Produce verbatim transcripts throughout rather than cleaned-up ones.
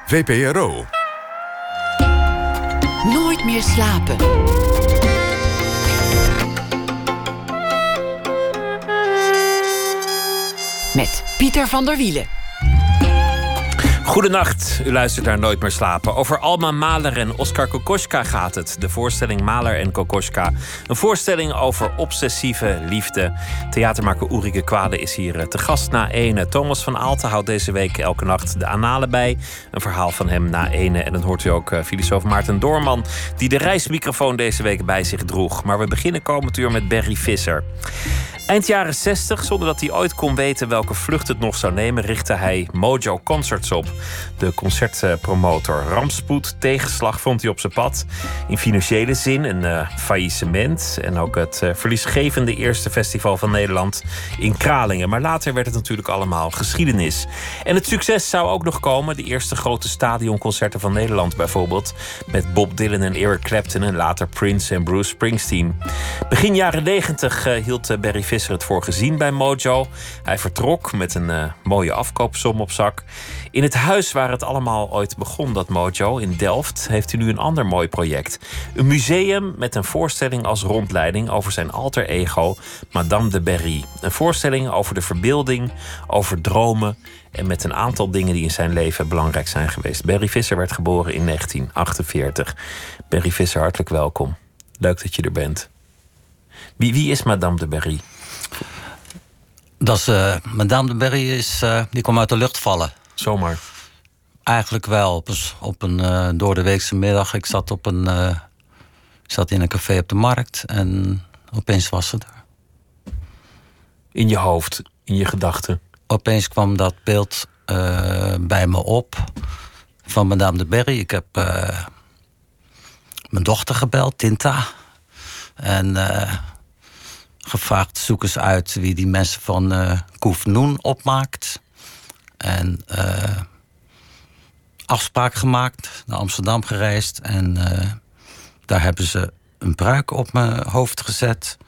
V P R O. Nooit meer slapen. Met Pieter van der Wielen. Goedenacht, u luistert naar Nooit meer slapen. Over Alma Mahler en Oskar Kokoschka gaat het. De voorstelling Mahler en Kokoschka. Een voorstelling over obsessieve liefde. Theatermaker Ulrike Kwade is hier te gast na ene. Thomas van Aalten houdt deze week elke nacht de Annalen bij. Een verhaal van hem na ene. En dan hoort u ook uh, filosoof Maarten Doorman, die de reismicrofoon deze week bij zich droeg. Maar we beginnen komend uur met Barry Visser. Eind jaren zestig, zonder dat hij ooit kon weten welke vlucht het nog zou nemen, richtte hij Mojo Concerts op. De concertpromotor. Rampspoed, tegenslag vond hij op zijn pad. In financiële zin een uh, faillissement. En ook het uh, verliesgevende eerste festival van Nederland in Kralingen. Maar later werd het natuurlijk allemaal geschiedenis. En het succes zou ook nog komen. De eerste grote stadionconcerten van Nederland bijvoorbeeld. Met Bob Dylan en Eric Clapton en later Prince en Bruce Springsteen. Begin jaren negentig uh, hield uh, Barry Visser het voor gezien bij Mojo. Hij vertrok met een uh, mooie afkoopsom op zak. In het huis waar het allemaal ooit begon, dat Mojo, in Delft, heeft hij nu een ander mooi project. Een museum met een voorstelling als rondleiding over zijn alter ego, Madame de Berry. Een voorstelling over de verbeelding, over dromen en met een aantal dingen die in zijn leven belangrijk zijn geweest. Barry Visser werd geboren in negentien achtenveertig. Barry Visser, hartelijk welkom. Leuk dat je er bent. Wie, wie is Madame de Berry? Dat is, uh, Madame de Berry is, uh, die kwam uit de lucht vallen. Zomaar? Eigenlijk wel. Op een, op een uh, doordeweekse middag. Ik zat, op een, uh, ik zat in een café op de markt en opeens was ze er. In je hoofd, in je gedachten? Opeens kwam dat beeld uh, bij me op van Madame de Berry. Ik heb uh, mijn dochter gebeld, Tinta. En uh, gevraagd, zoek eens uit wie die mensen van uh, Koef Noen opmaakt. En uh, afspraak gemaakt, naar Amsterdam gereisd. En uh, daar hebben ze een pruik op mijn hoofd gezet.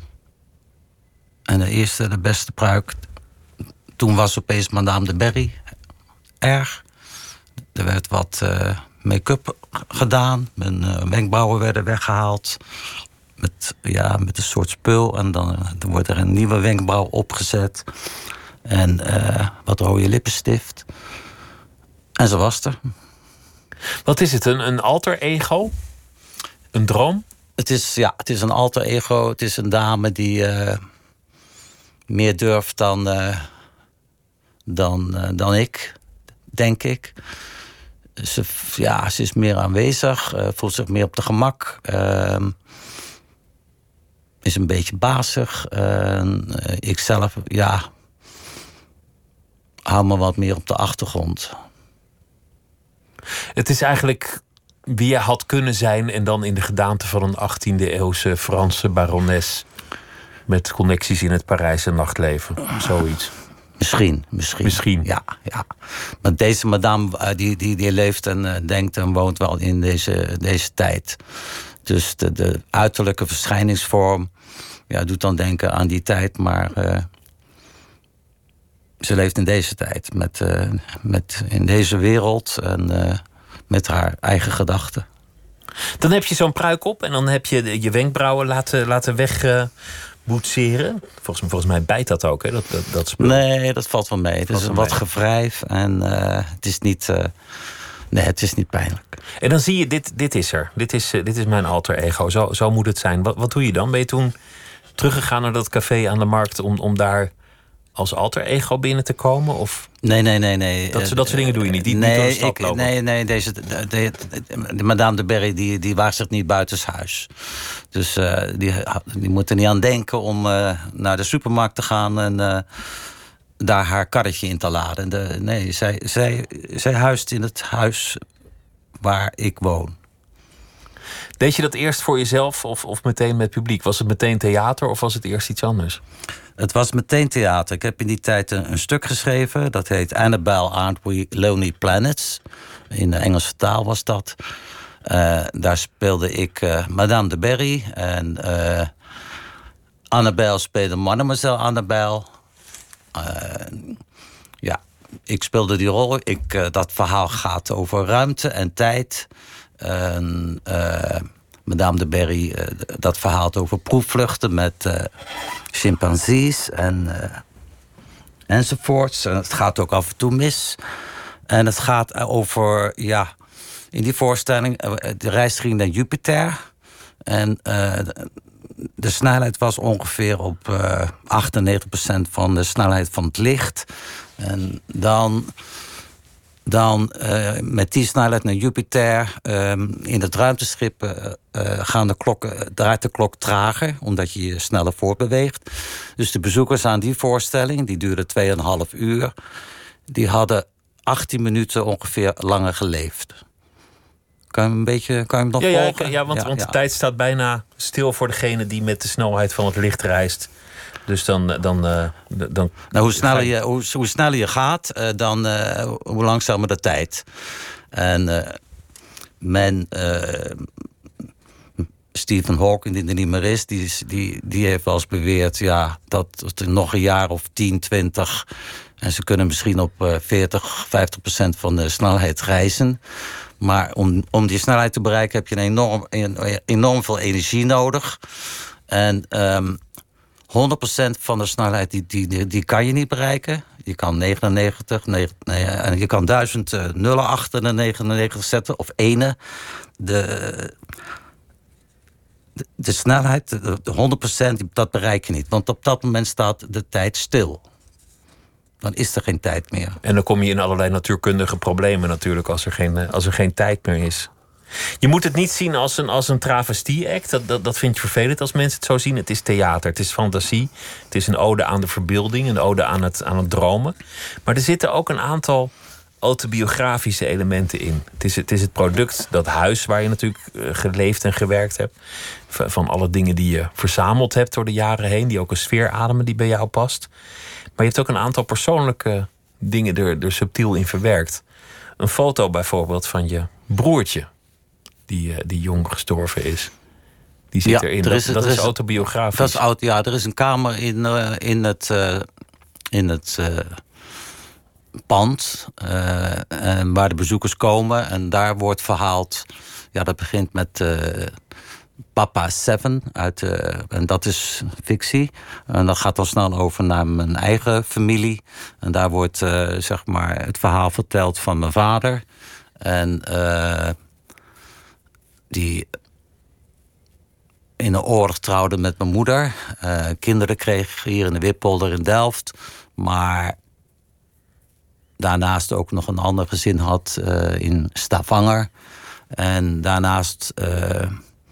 En de eerste, de beste pruik. Toen was opeens Madame de Berry erg. Er werd wat uh, make-up gedaan. Mijn uh, wenkbrauwen werden weggehaald. Met, ja, met een soort spul. En dan, dan wordt er een nieuwe wenkbrauw opgezet. En uh, wat rode lippenstift. En ze was er. Wat is het? Een, een alter ego? Een droom? Het is, ja, het is een alter ego. Het is een dame die uh, meer durft dan, uh, dan, uh, dan ik, denk ik. Ze, ja, ze is meer aanwezig. Uh, voelt zich meer op de gemak. Uh, is een beetje bazig. Uh, ik zelf, ja, hou me wat meer op de achtergrond. Het is eigenlijk wie je had kunnen zijn en dan in de gedaante van een achttiende eeuwse Franse barones met connecties in het Parijse nachtleven. Zoiets. Misschien, misschien. Misschien. Ja, ja. Maar deze madame die, die, die leeft en uh, denkt en woont wel in deze, deze tijd. Dus de, de uiterlijke verschijningsvorm, ja, doet dan denken aan die tijd, maar uh, ze leeft in deze tijd, met, uh, met in deze wereld en uh, met haar eigen gedachten. Dan heb je zo'n pruik op en dan heb je je wenkbrauwen laten, laten wegboetseren. Uh, volgens, volgens mij bijt dat ook, hè? Dat, dat, dat spul. Nee, dat valt wel mee. Het is wat gewrijf en uh, het is niet. Uh, nee, het is niet pijnlijk. En dan zie je, dit, dit is er. Dit is, dit is mijn alter ego. Zo, zo moet het zijn. Wat, wat doe je dan? Ben je toen teruggegaan naar dat café aan de markt om, om daar als alter ego binnen te komen? Of nee, nee, nee, nee. Dat, dat soort dingen doe je niet. Die, nee, niet door de stad ik, lopen. nee, nee. Deze, de, de, de, de Madame de Berry die, die waagt zich niet buitenshuis. Dus uh, die, die moet er niet aan denken om uh, naar de supermarkt te gaan en uh, daar haar karretje in te laden. De, nee, zij, zij, zij huist in het huis waar ik woon. Deed je dat eerst voor jezelf of, of meteen met publiek? Was het meteen theater of was het eerst iets anders? Het was meteen theater. Ik heb in die tijd een, een stuk geschreven. Dat heet Annabelle, Aren't We Lonely Planets? In de Engelse taal was dat. Uh, daar speelde ik uh, Madame de Berry. En uh, Annabelle speelde Mademoiselle Annabelle. Uh, ja, ik speelde die rol. Ik, uh, dat verhaal gaat over ruimte en tijd. En, uh, Madame de Berry, uh, dat verhaal over proefvluchten met uh, chimpansees en, uh, enzovoorts. En het gaat ook af en toe mis. En het gaat over, ja, in die voorstelling, uh, de reis ging naar Jupiter. En uh, de snelheid was ongeveer op uh, achtennegentig procent van de snelheid van het licht. En dan, dan uh, met die snelheid naar Jupiter, uh, in het ruimteschip uh, uh, gaan de klokken, draait de klok trager, omdat je je sneller voortbeweegt. Dus de bezoekers aan die voorstelling, die duurde tweeënhalf uur, die hadden achttien minuten ongeveer langer geleefd. Kan je hem een beetje, kan je hem nog ja, volgen? Ja, ja, want, ja, want ja. de tijd staat bijna stil voor degene die met de snelheid van het licht reist. Dus dan... dan, uh, dan nou, hoe, sneller je, hoe, hoe sneller je gaat, uh, dan uh, hoe langzamer de tijd. En uh, men... Uh, Stephen Hawking, die er niet meer is, die, die, die heeft wel eens beweerd, ja, dat er nog een jaar of tien, twintig... en ze kunnen misschien op uh, veertig, vijftig procent van de snelheid reizen. Maar om, om die snelheid te bereiken heb je een enorm, een, enorm veel energie nodig. En um, honderd procent van de snelheid die, die, die kan je niet bereiken. Je kan negenennegentig, negen, nee, en je kan duizend uh, nullen achter de negenennegentig zetten, of ene. De, de, de snelheid, de, de honderd procent, dat bereik je niet. Want op dat moment staat de tijd stil. Dan is er geen tijd meer. En dan kom je in allerlei natuurkundige problemen natuurlijk als er geen, als er geen tijd meer is. Je moet het niet zien als een, als een travestie-act. Dat, dat, dat vind je vervelend als mensen het zo zien. Het is theater, het is fantasie. Het is een ode aan de verbeelding, een ode aan het, aan het dromen. Maar er zitten ook een aantal autobiografische elementen in. Het is, het is het product, dat huis waar je natuurlijk geleefd en gewerkt hebt. Van alle dingen die je verzameld hebt door de jaren heen. Die ook een sfeer ademen die bij jou past. Maar je hebt ook een aantal persoonlijke dingen er, er subtiel in verwerkt. Een foto bijvoorbeeld van je broertje, die, die jong gestorven is. Die zit ja, erin. Er is, dat dat er is is autobiografisch. Dat is auto, ja, er is een kamer in, uh, in het, uh, in het uh, pand uh, en waar de bezoekers komen. En daar wordt verhaald. Ja, dat begint met Uh, Papa Seven, uit, uh, en dat is fictie. En dat gaat dan snel over naar mijn eigen familie. En daar wordt uh, zeg maar het verhaal verteld van mijn vader. En uh, die in de oorlog trouwde met mijn moeder. Uh, kinderen kreeg hier in de Wippolder in Delft. Maar daarnaast ook nog een ander gezin had uh, in Stavanger. En daarnaast Uh,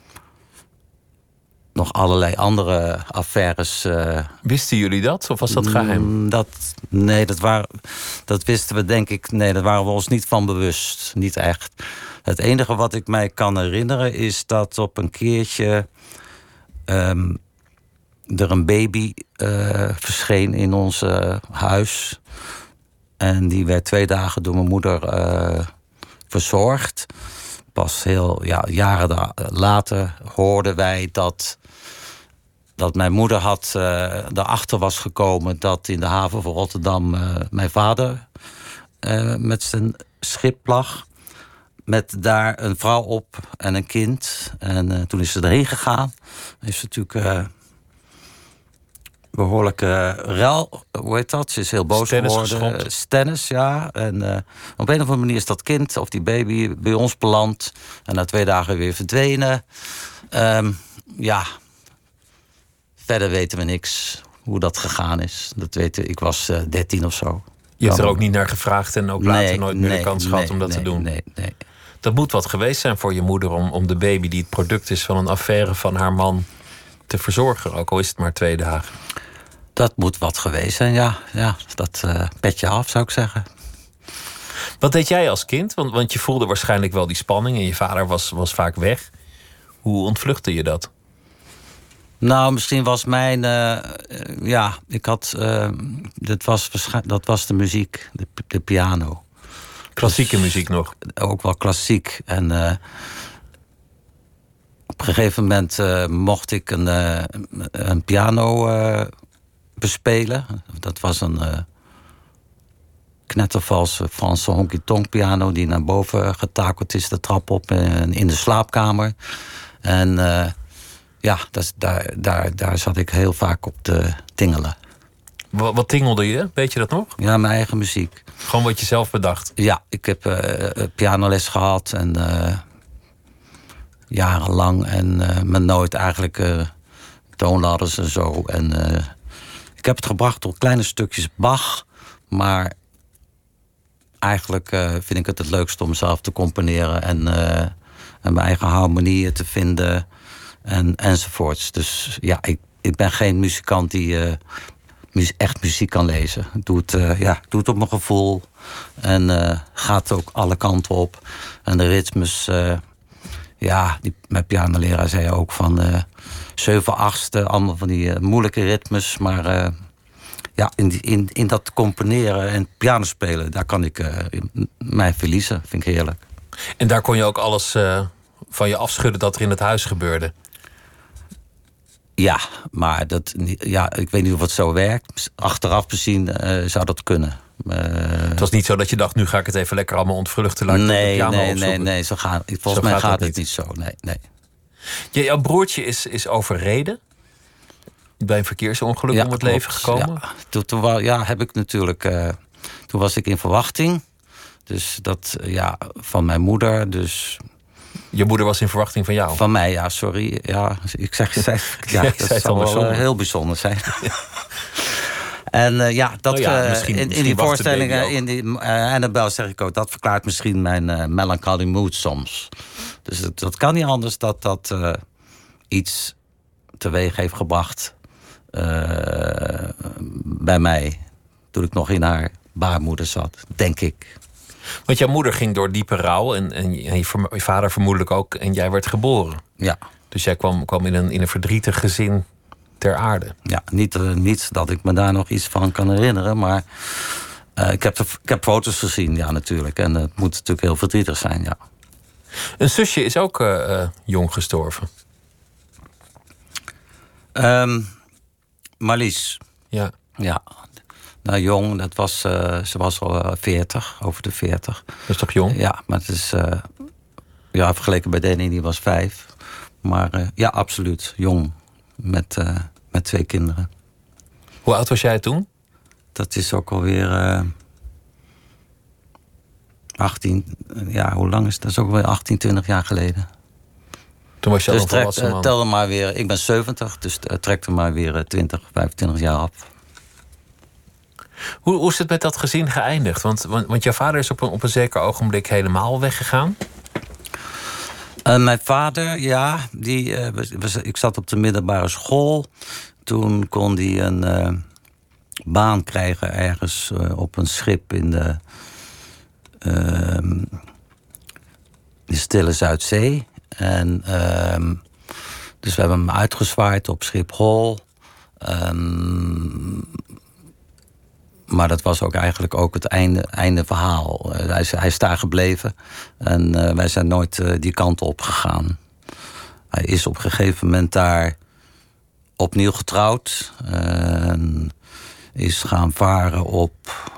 nog allerlei andere affaires. Uh, Wisten jullie dat? Of was dat geheim? Dat, nee, dat, waren, dat wisten we denk ik. Nee, daar waren we ons niet van bewust. Niet echt. Het enige wat ik mij kan herinneren is dat op een keertje Um, er een baby uh, verscheen in ons uh, huis. En die werd twee dagen door mijn moeder uh, verzorgd. Pas heel ja, jaren da- later hoorden wij dat, dat mijn moeder had, uh, erachter was gekomen dat in de haven van Rotterdam uh, mijn vader uh, met zijn schip lag. Met daar een vrouw op en een kind. En uh, toen is ze erheen gegaan. Heeft ze natuurlijk uh, behoorlijk uh, rel, hoe heet dat? Ze is heel boos Stennis geworden. geschopt. Stennis, ja. En uh, op een of andere manier is dat kind of die baby bij ons beland. En na twee dagen weer verdwenen. Um, ja, verder weten we niks hoe dat gegaan is. Dat weten, ik was uh, dertien of zo. Je hebt er ook niet naar gevraagd en ook later nee, nooit meer nee, de kans gehad nee, om dat nee, te doen. Nee, nee. Dat moet wat geweest zijn voor je moeder om, om de baby die het product is van een affaire van haar man te verzorgen. Ook al is het maar twee dagen. Dat moet wat geweest zijn, ja. ja dat uh, petje af, zou ik zeggen. Wat deed jij als kind? Want, want je voelde waarschijnlijk wel die spanning en je vader was, was vaak weg. Hoe ontvluchtte je dat? Nou, misschien was mijn... Uh, ja, ik had... Uh, dat, was dat was de muziek, de, de piano. Klassieke dus, muziek nog? Ook wel klassiek. En uh, op een gegeven moment uh, mocht ik een, uh, een piano uh, bespelen. Dat was een... Uh, knettervalse Franse honky-tonk piano die naar boven getakeld is, de trap op in, in de slaapkamer. En uh, ja, dat, daar, daar, daar zat ik heel vaak op te tingelen. Wat, wat tingelde je? Weet je dat nog? Ja, mijn eigen muziek. Gewoon wat je zelf bedacht? Ja, ik heb uh, pianoles gehad en uh, jarenlang en uh, me nooit eigenlijk uh, toonladders en zo. En uh, ik heb het gebracht door kleine stukjes Bach, maar eigenlijk uh, vind ik het het leukste om zelf te componeren en, uh, en mijn eigen harmonieën te vinden en, enzovoorts. Dus ja, ik, ik ben geen muzikant die uh, mu- echt muziek kan lezen. Ik doe het, uh, ja, ik doe het op mijn gevoel en uh, gaat ook alle kanten op. En de ritmes, uh, ja, die, mijn pianoleraar zei ook van uh, zeven achtste, allemaal van die uh, moeilijke ritmes, maar uh, ja, in, die, in, in dat componeren en pianospelen, daar kan ik uh, mij verliezen. Vind ik heerlijk. En daar kon je ook alles uh, van je afschudden dat er in het huis gebeurde? Ja, maar dat, ja, ik weet niet of het zo werkt. Achteraf bezien uh, zou dat kunnen. Uh, het was niet zo dat je dacht, nu ga ik het even lekker allemaal ontvluchten. Laat ik nee, piano nee, opzoeken. nee, nee, zo gaat, volgens zo mij gaat, gaat het het niet. niet zo. Nee, nee. Ja, jouw broertje is, is overreden. Bij een verkeersongeluk Ja, om het klopt. leven gekomen. Ja, toen, toen wa- ja, heb ik natuurlijk. Uh, toen was ik in verwachting. Dus dat, uh, ja, van mijn moeder. Dus je moeder was in verwachting van jou? Van mij, ja, sorry. Ja, ik zeg, zeg ja, ja, dat zou wel uh, heel bijzonder zijn. Ja. En uh, ja, dat oh ja, uh, misschien, in, misschien in die voorstellingen, in in die uh, Annabelle zeg ik ook, dat verklaart misschien mijn uh, melancholy mood soms. Dus dat, dat kan niet anders dat dat uh, iets teweeg heeft gebracht uh, bij mij toen ik nog in haar baarmoeder zat, denk ik. Want jouw moeder ging door diepe rouw en, en je, je vader vermoedelijk ook, en jij werd geboren. Ja. Dus jij kwam, kwam in, een, in een verdrietig gezin ter aarde. Ja, niet, uh, niet dat ik me daar nog iets van kan herinneren, maar uh, ik, heb de, ik heb foto's gezien, ja, natuurlijk. En het moet natuurlijk heel verdrietig zijn, ja. Een zusje is ook uh, uh, jong gestorven. Um, Marlies. Ja. Ja. Nou, jong, dat was, uh, ze was al veertig, over de veertig. Dat is toch jong? Ja, maar het is, uh, ja, vergeleken bij Danny, die was vijf. Maar uh, ja, absoluut, jong. Met, uh, met twee kinderen. Hoe oud was jij toen? Dat is ook alweer uh, achttien, ja, hoe lang is het? Dat is ook alweer achttien, twintig jaar geleden. Toen was je dus al een trek, volwassen man. uh, tel er maar weer, ik ben zeventig, dus uh, trek er maar weer uh, twintig, vijfentwintig jaar af. Hoe, hoe is het met dat gezin geëindigd? Want, want, want jouw vader is op een, op een zeker ogenblik helemaal weggegaan. Uh, mijn vader, ja, die, uh, was, was, ik zat op de middelbare school. Toen kon hij een uh, baan krijgen ergens uh, op een schip in de, uh, de Stille Zuidzee. En uh, dus we hebben hem uitgezwaaid op Schiphol. Um, Maar dat was ook eigenlijk ook het einde, einde verhaal. Uh, hij, is, hij is daar gebleven. En uh, wij zijn nooit uh, die kant op gegaan. Hij is op een gegeven moment daar opnieuw getrouwd. En is gaan varen op,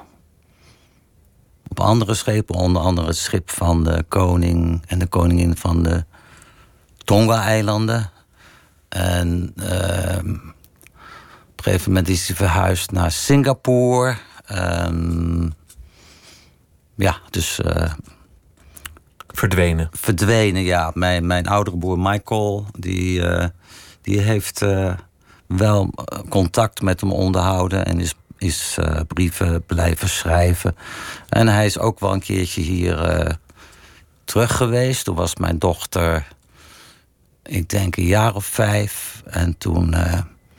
op andere schepen. Onder andere het schip van de koning en de koningin van de Tonga-eilanden. En Uh, op een gegeven moment is hij verhuisd naar Singapore. Um, ja, dus Uh, verdwenen. Verdwenen, ja. Mijn, mijn oudere broer Michael, die, uh, die heeft uh, wel contact met hem onderhouden en is, is uh, brieven blijven schrijven. En hij is ook wel een keertje hier uh, terug geweest. Toen was mijn dochter, ik denk een jaar of vijf. En toen Uh,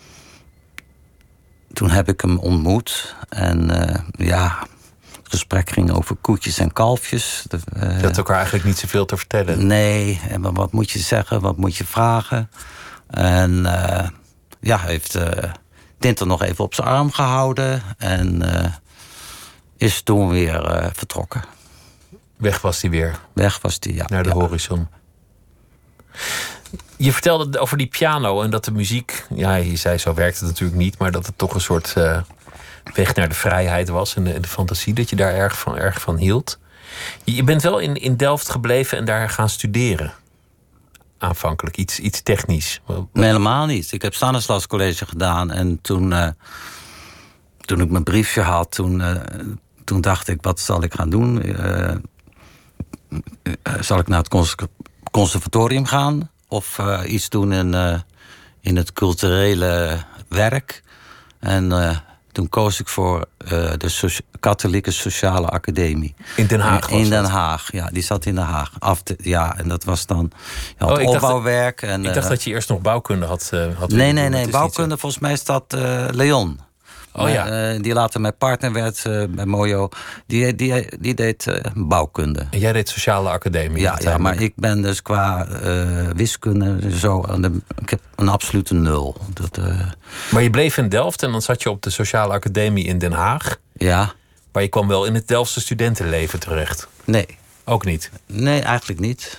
Toen heb ik hem ontmoet. En uh, ja, het gesprek ging over koetjes en kalfjes. De, uh, Je had elkaar eigenlijk niet zoveel te vertellen. Nee, en wat moet je zeggen, wat moet je vragen? En uh, ja, hij heeft uh, Tinter nog even op zijn arm gehouden. En uh, is toen weer uh, vertrokken. Weg was hij weer. Weg was hij, ja. Naar de ja. horizon. Je vertelde over die piano en dat de muziek, ja, je zei zo werkt het natuurlijk niet, maar dat het toch een soort uh, weg naar de vrijheid was en de, de fantasie, dat je daar erg van, erg van hield. Je, je bent wel in, in Delft gebleven en daar gaan studeren. Aanvankelijk, iets, iets technisch. Nee, helemaal niet. Ik heb Stanislas College gedaan en toen, uh, toen ik mijn briefje had, toen, uh, toen dacht ik, wat zal ik gaan doen? Uh, uh, zal ik naar het cons- conservatorium gaan of uh, iets doen in, uh, in het culturele werk? En uh, toen koos ik voor uh, de so- Katholieke Sociale Academie. In Den Haag was In Den dat? Haag, ja. Die zat in Den Haag. Af te, ja, en dat was dan ja, Oh, ik dacht opbouwwerk. dat- En, Ik dacht uh, dat je eerst nog bouwkunde had, uh, had Nee, willen nee, doen. nee. Het is Bouwkunde, niet volgens mij is dat uh, Leon. Oh ja. Maar, uh, die later mijn partner werd uh, bij Mojo. Die, die, die deed uh, bouwkunde. zo. En jij deed sociale academie. Ja, ja, maar ik ben dus qua uh, wiskunde zo... aan de, ik heb een absolute nul. Dat, uh, Maar je bleef in Delft en dan zat je op de sociale academie in Den Haag. ja, Maar je kwam wel in het Delftse studentenleven terecht. nee. Ook niet. Nee, eigenlijk niet.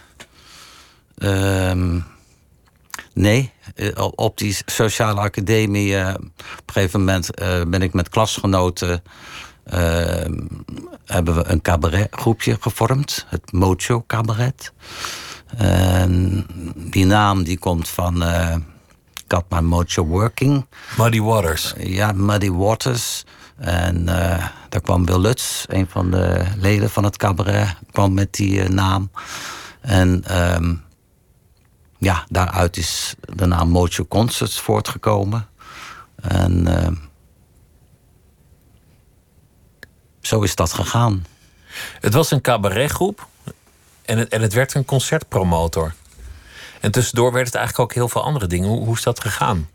Um, nee, uh, op die sociale academie... Uh, op een gegeven moment uh, ben ik met klasgenoten... Uh, hebben we een cabaretgroepje gevormd. Het Mojo Cabaret. En die naam die komt van... Uh, ik had mijn Mojo Working. Muddy Waters. Ja, Muddy Waters. En uh, daar kwam Wil Lutz, een van de leden van het cabaret, kwam met die uh, naam. En um, ja, daaruit is de naam Mojo Concerts voortgekomen. En uh, zo is dat gegaan. Het was een cabaretgroep en het, en het werd een concertpromotor. En tussendoor werd het eigenlijk ook heel veel andere dingen. Hoe, hoe is dat gegaan?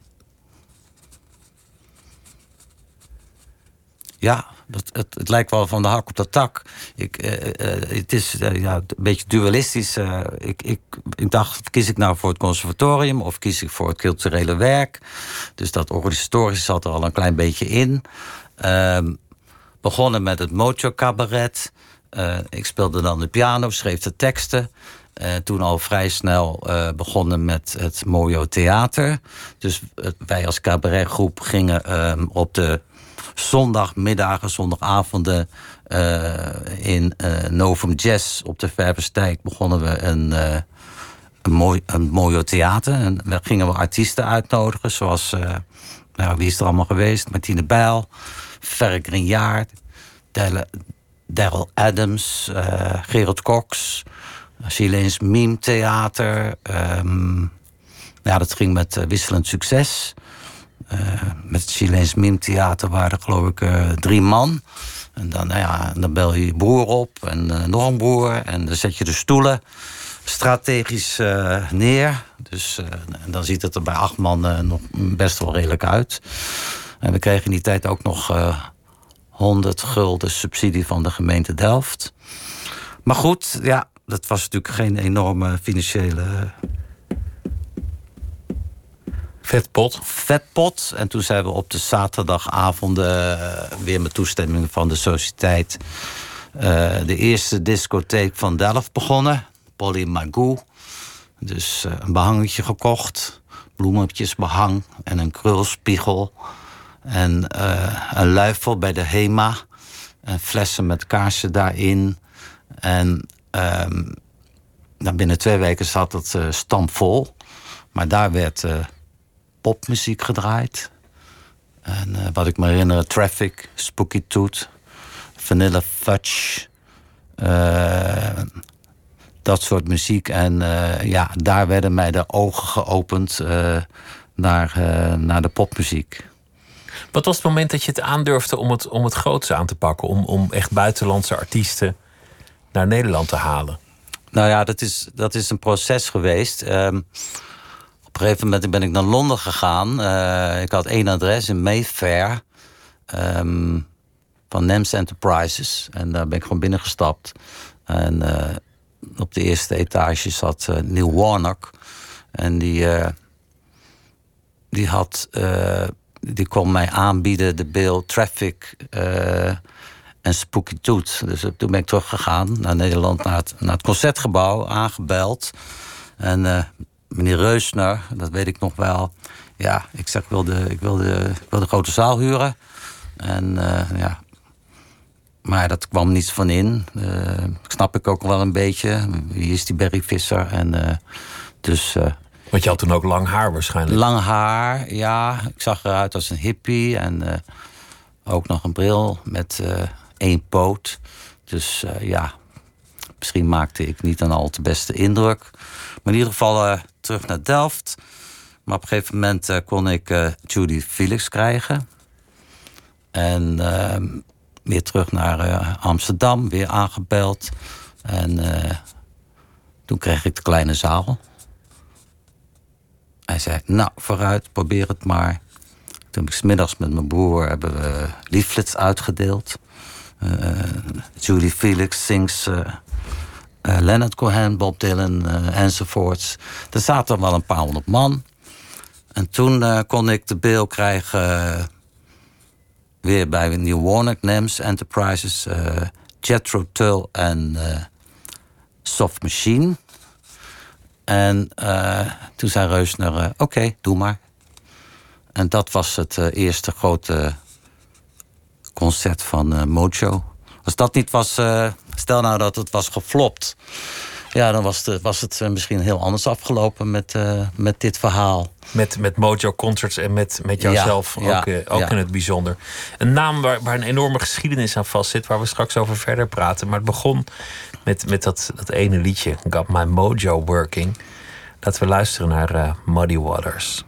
Ja, dat, het, het lijkt wel van de hak op de tak. Ik, uh, uh, het is uh, ja, een beetje dualistisch. Uh, ik, ik, ik dacht, kies ik nou voor het conservatorium of kies ik voor het culturele werk? Dus dat organisatorisch zat er al een klein beetje in. Uh, begonnen met het Mojo Cabaret. Uh, ik speelde dan de piano, schreef de teksten. Uh, toen al vrij snel uh, begonnen met het Mojo Theater. Dus uh, wij als cabaretgroep gingen uh, op de zondagmiddagen, zondagavonden uh, in uh, Novum Jazz op de Ververstijk begonnen we een, uh, een, mooi, een Mojo Theater. En daar gingen we artiesten uitnodigen, zoals, uh, nou, wie is er allemaal geweest? Martine Bijl, Ferre Grignard, Daryl Adams, uh, Gerald Cox, Chileens Mime Theater. Um, ja, dat ging met uh, wisselend succes. Uh, met het Chileens Mime Theater waren er geloof ik uh, drie man. En dan, nou ja, dan bel je je broer op en uh, nog een broer. En dan zet je de stoelen strategisch uh, neer. Dus uh, en dan ziet het er bij acht man uh, nog best wel redelijk uit. En we kregen in die tijd ook nog uh, honderd gulden subsidie van de gemeente Delft. Maar goed, ja, dat was natuurlijk geen enorme financiële Vetpot. vetpot. En toen zijn we op de zaterdagavonden uh, weer met toestemming van de sociëteit uh, de eerste discotheek van Delft begonnen. Polly Magoo. Dus uh, een behangetje gekocht. Bloemetjes behang en een krulspiegel. En uh, een luifel bij de Hema. En flessen met kaarsen daarin. En um, nou, binnen twee weken zat het uh, stampvol. Maar daar werd uh, popmuziek gedraaid. En uh, wat ik me herinner, Traffic, Spooky Tooth, Vanilla Fudge. Uh, dat soort muziek. En uh, ja, daar werden mij de ogen geopend uh, naar, uh, naar de popmuziek. Wat was het moment dat je het aandurfde om het, om het groots aan te pakken? Om, om echt buitenlandse artiesten naar Nederland te halen? Nou ja, dat is, dat is een proces geweest. Um, op een gegeven moment ben ik naar Londen gegaan. Uh, ik had één adres in Mayfair. Um, van Nems Enterprises. En daar ben ik gewoon binnengestapt. En uh, op de eerste etage zat uh, Neil Warnock. En die, uh, die had... Uh, die kon mij aanbieden de Bill Traffic uh, en Spooky Tooth. Dus uh, toen ben ik teruggegaan naar Nederland, naar het, naar het Concertgebouw, aangebeld. En uh, meneer Reusner, dat weet ik nog wel. Ja, ik zeg, ik wil de, ik wil de, ik wil de grote zaal huren. En uh, ja... Maar dat kwam niets van in. Uh, snap ik ook wel een beetje. Wie is die Barry Visser? En, uh, dus, uh, Want je had toen ook lang haar waarschijnlijk. Lang haar, ja. Ik zag eruit als een hippie. En uh, ook nog een bril met uh, één poot. Dus uh, ja, misschien maakte ik niet een al te beste indruk. Maar in ieder geval uh, terug naar Delft. Maar op een gegeven moment uh, kon ik uh, Judy Felix krijgen. En... Uh, weer terug naar uh, Amsterdam, weer aangebeld. En uh, toen kreeg ik de kleine zaal. Hij zei, nou, vooruit, probeer het maar. Toen heb ik 's middags met mijn broer hebben we leaflets uitgedeeld. Uh, Judy Felix sings uh, uh, Leonard Cohen, Bob Dylan uh, enzovoorts. Er zaten wel een paar honderd man. En toen uh, kon ik de beel krijgen... Uh, weer bij New Warnock, N E M S, Enterprises, uh, Jethro Tull en uh, Soft Machine. En uh, toen zei Reusner, uh, oké, okay, doe maar. En dat was het uh, eerste grote concert van uh, Mojo. Als dat niet was, uh, stel nou dat het was geflopt... ja, dan was, de, was het misschien heel anders afgelopen met, uh, met dit verhaal. Met, met Mojo Concerts en met, met jouzelf ja, ook, ja, uh, ook ja. in het bijzonder. Een naam waar, waar een enorme geschiedenis aan vastzit... waar we straks over verder praten. Maar het begon met, met dat, dat ene liedje, Got My Mojo Working. Laten we luisteren naar uh, Muddy Waters.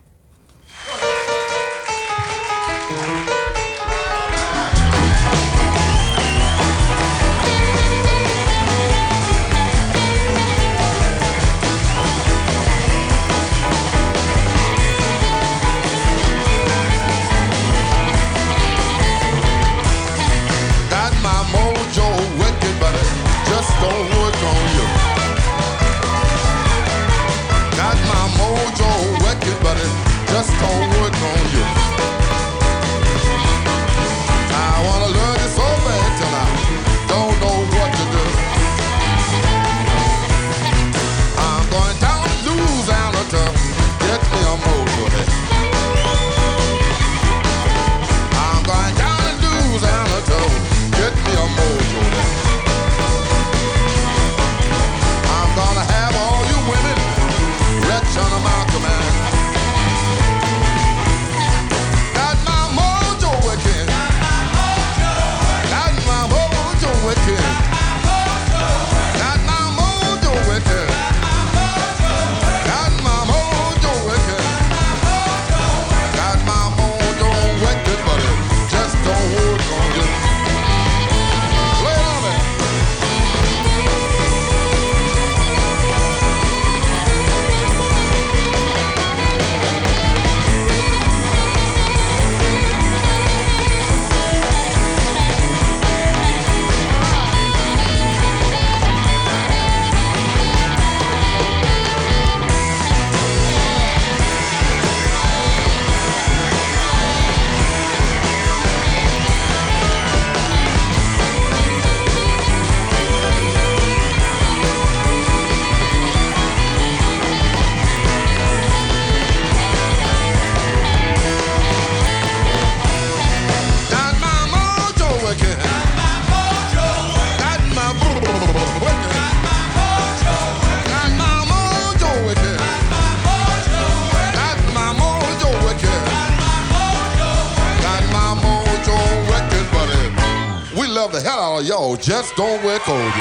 Yo, just don't wear cold.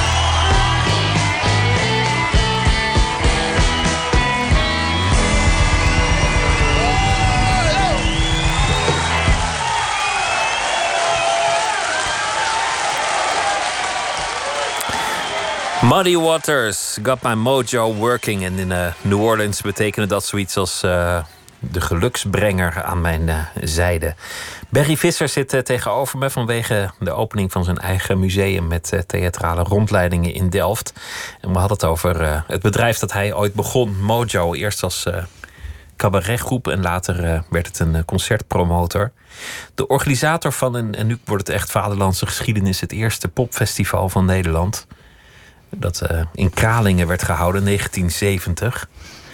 Muddy Waters, Got My Mojo Working. En in uh, New Orleans betekende dat zoiets als uh, de geluksbrenger aan mijn uh, zijde. Barry Visser zit uh, tegenover me vanwege de opening van zijn eigen museum met uh, theatrale rondleidingen in Delft. En we hadden het over uh, het bedrijf dat hij ooit begon, Mojo. Eerst als uh, cabaretgroep en later uh, werd het een uh, concertpromotor. De organisator van, een, en nu wordt het echt vaderlandse geschiedenis, het eerste popfestival van Nederland. Dat uh, in Kralingen werd gehouden in negentien zeventig.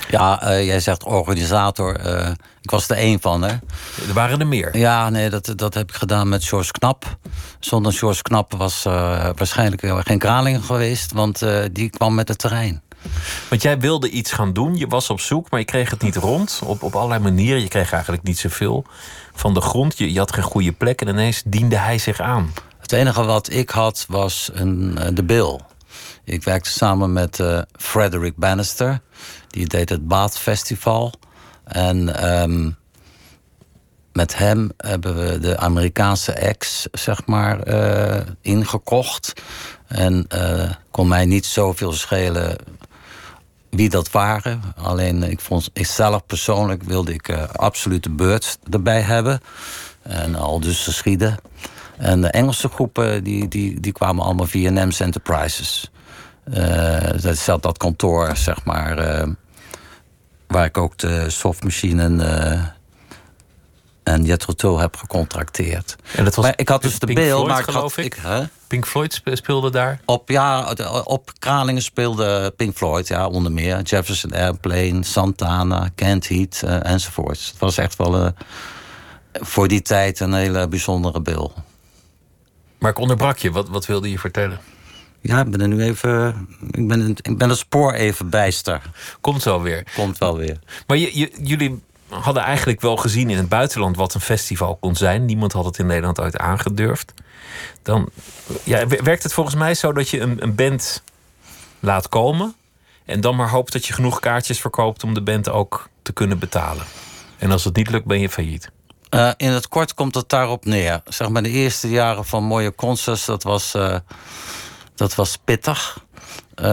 Ja, uh, jij zegt organisator. Uh, ik was er één van, hè. Er waren er meer. Ja, nee, dat, dat heb ik gedaan met George Knap. Zonder George Knap was uh, waarschijnlijk geen Kralingen geweest... want uh, die kwam met het terrein. Want jij wilde iets gaan doen, je was op zoek... maar je kreeg het niet rond, op, op allerlei manieren. Je kreeg eigenlijk niet zoveel van de grond. Je, je had geen goede plek en ineens diende hij zich aan. Het enige wat ik had was een, uh, de Bill. Ik werkte samen met uh, Frederick Bannister. Die deed het Bath Festival. En um, met hem hebben we de Amerikaanse acts, zeg maar, uh, ingekocht. En uh, kon mij niet zoveel schelen wie dat waren. Alleen ik vond, ik zelf persoonlijk wilde ik uh, absoluut de Birds erbij hebben. En al dus geschieden. En de Engelse groepen die, die, die kwamen allemaal via N E M S Enterprises. Uh, dat zat dat kantoor, zeg maar, uh, waar ik ook de softmachine en, uh, en Jethro Tull heb gecontracteerd. En dat was maar ik had dus de Pink Bill, Floyd, maar ik geloof had, ik. ik huh? Pink Floyd speelde daar? Op, ja, op Kralingen speelde Pink Floyd, ja, onder meer. Jefferson Airplane, Santana, Kent Heat uh, enzovoort. Het was echt wel uh, voor die tijd een hele bijzondere Bill. Maar ik onderbrak je. Wat, wat wilde je vertellen? Ja, ik ben er nu even. Ik ben, ik ben het spoor even bijster. Komt wel weer. Komt wel weer. Maar je, je, jullie hadden eigenlijk wel gezien in het buitenland wat een festival kon zijn. Niemand had het in Nederland ooit aangedurfd. Dan ja, werkt het volgens mij zo dat je een, een band laat komen en dan maar hoopt dat je genoeg kaartjes verkoopt om de band ook te kunnen betalen. En als het niet lukt, ben je failliet. Uh, in het kort komt het daarop neer. Zeg maar de eerste jaren van Mooie Concerts, dat was, uh, dat was pittig. Uh,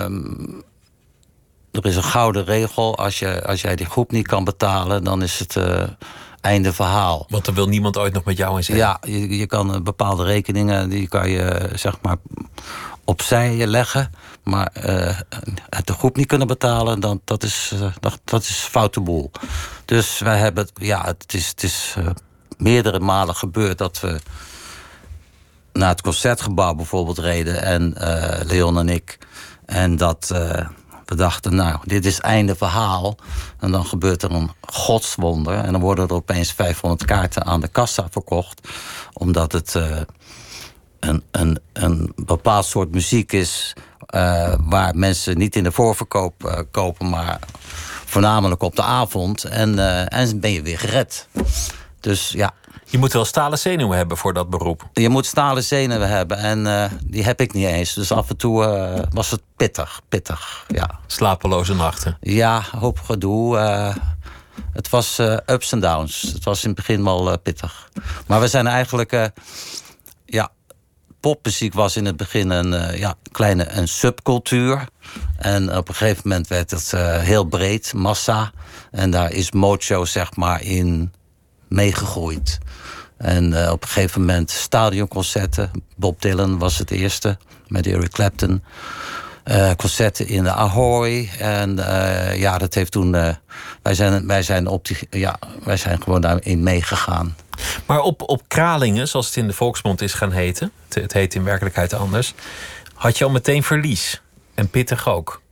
er is een gouden regel. Als, je, als jij die groep niet kan betalen, dan is het uh, einde verhaal. Want dan wil niemand ooit nog met jou in zijn. Ja, je, je kan uh, bepaalde rekeningen, die kan je zeg maar opzij leggen. Maar uh, de groep niet kunnen betalen, dan, dat, is, uh, dat, dat is foute boel. Dus wij hebben, ja, het is, het is uh, meerdere malen gebeurd dat we naar het Concertgebouw bijvoorbeeld reden. En uh, Leon en ik. En dat uh, we dachten, nou, dit is einde verhaal. En dan gebeurt er een godswonder. En dan worden er opeens vijfhonderd kaarten aan de kassa verkocht. Omdat het uh, een, een, een bepaald soort muziek is. Uh, waar mensen niet in de voorverkoop uh, kopen, maar voornamelijk op de avond. En, uh, en ben je weer gered. Dus ja. Je moet wel stalen zenuwen hebben voor dat beroep. Je moet stalen zenuwen hebben en uh, die heb ik niet eens. Dus af en toe uh, was het pittig, pittig, ja. Slapeloze nachten. Ja, hoop gedoe. Uh, het was uh, ups en downs. Het was in het begin wel uh, pittig. Maar we zijn eigenlijk, uh, ja, popmuziek was in het begin een uh, ja, kleine een subcultuur. En op een gegeven moment werd het uh, heel breed, massa. En daar is Mojo, zeg maar, in meegegroeid. En uh, op een gegeven moment stadionconcerten. Bob Dylan was het eerste, met Eric Clapton. Uh, concerten in de Ahoy. En uh, ja, dat heeft toen. Uh, wij, zijn, wij, zijn op die, ja, wij zijn gewoon daarin meegegaan. Maar op, op Kralingen, zoals het in de volksmond is gaan heten, het, het heet in werkelijkheid anders, had je al meteen verlies. En pittig ook.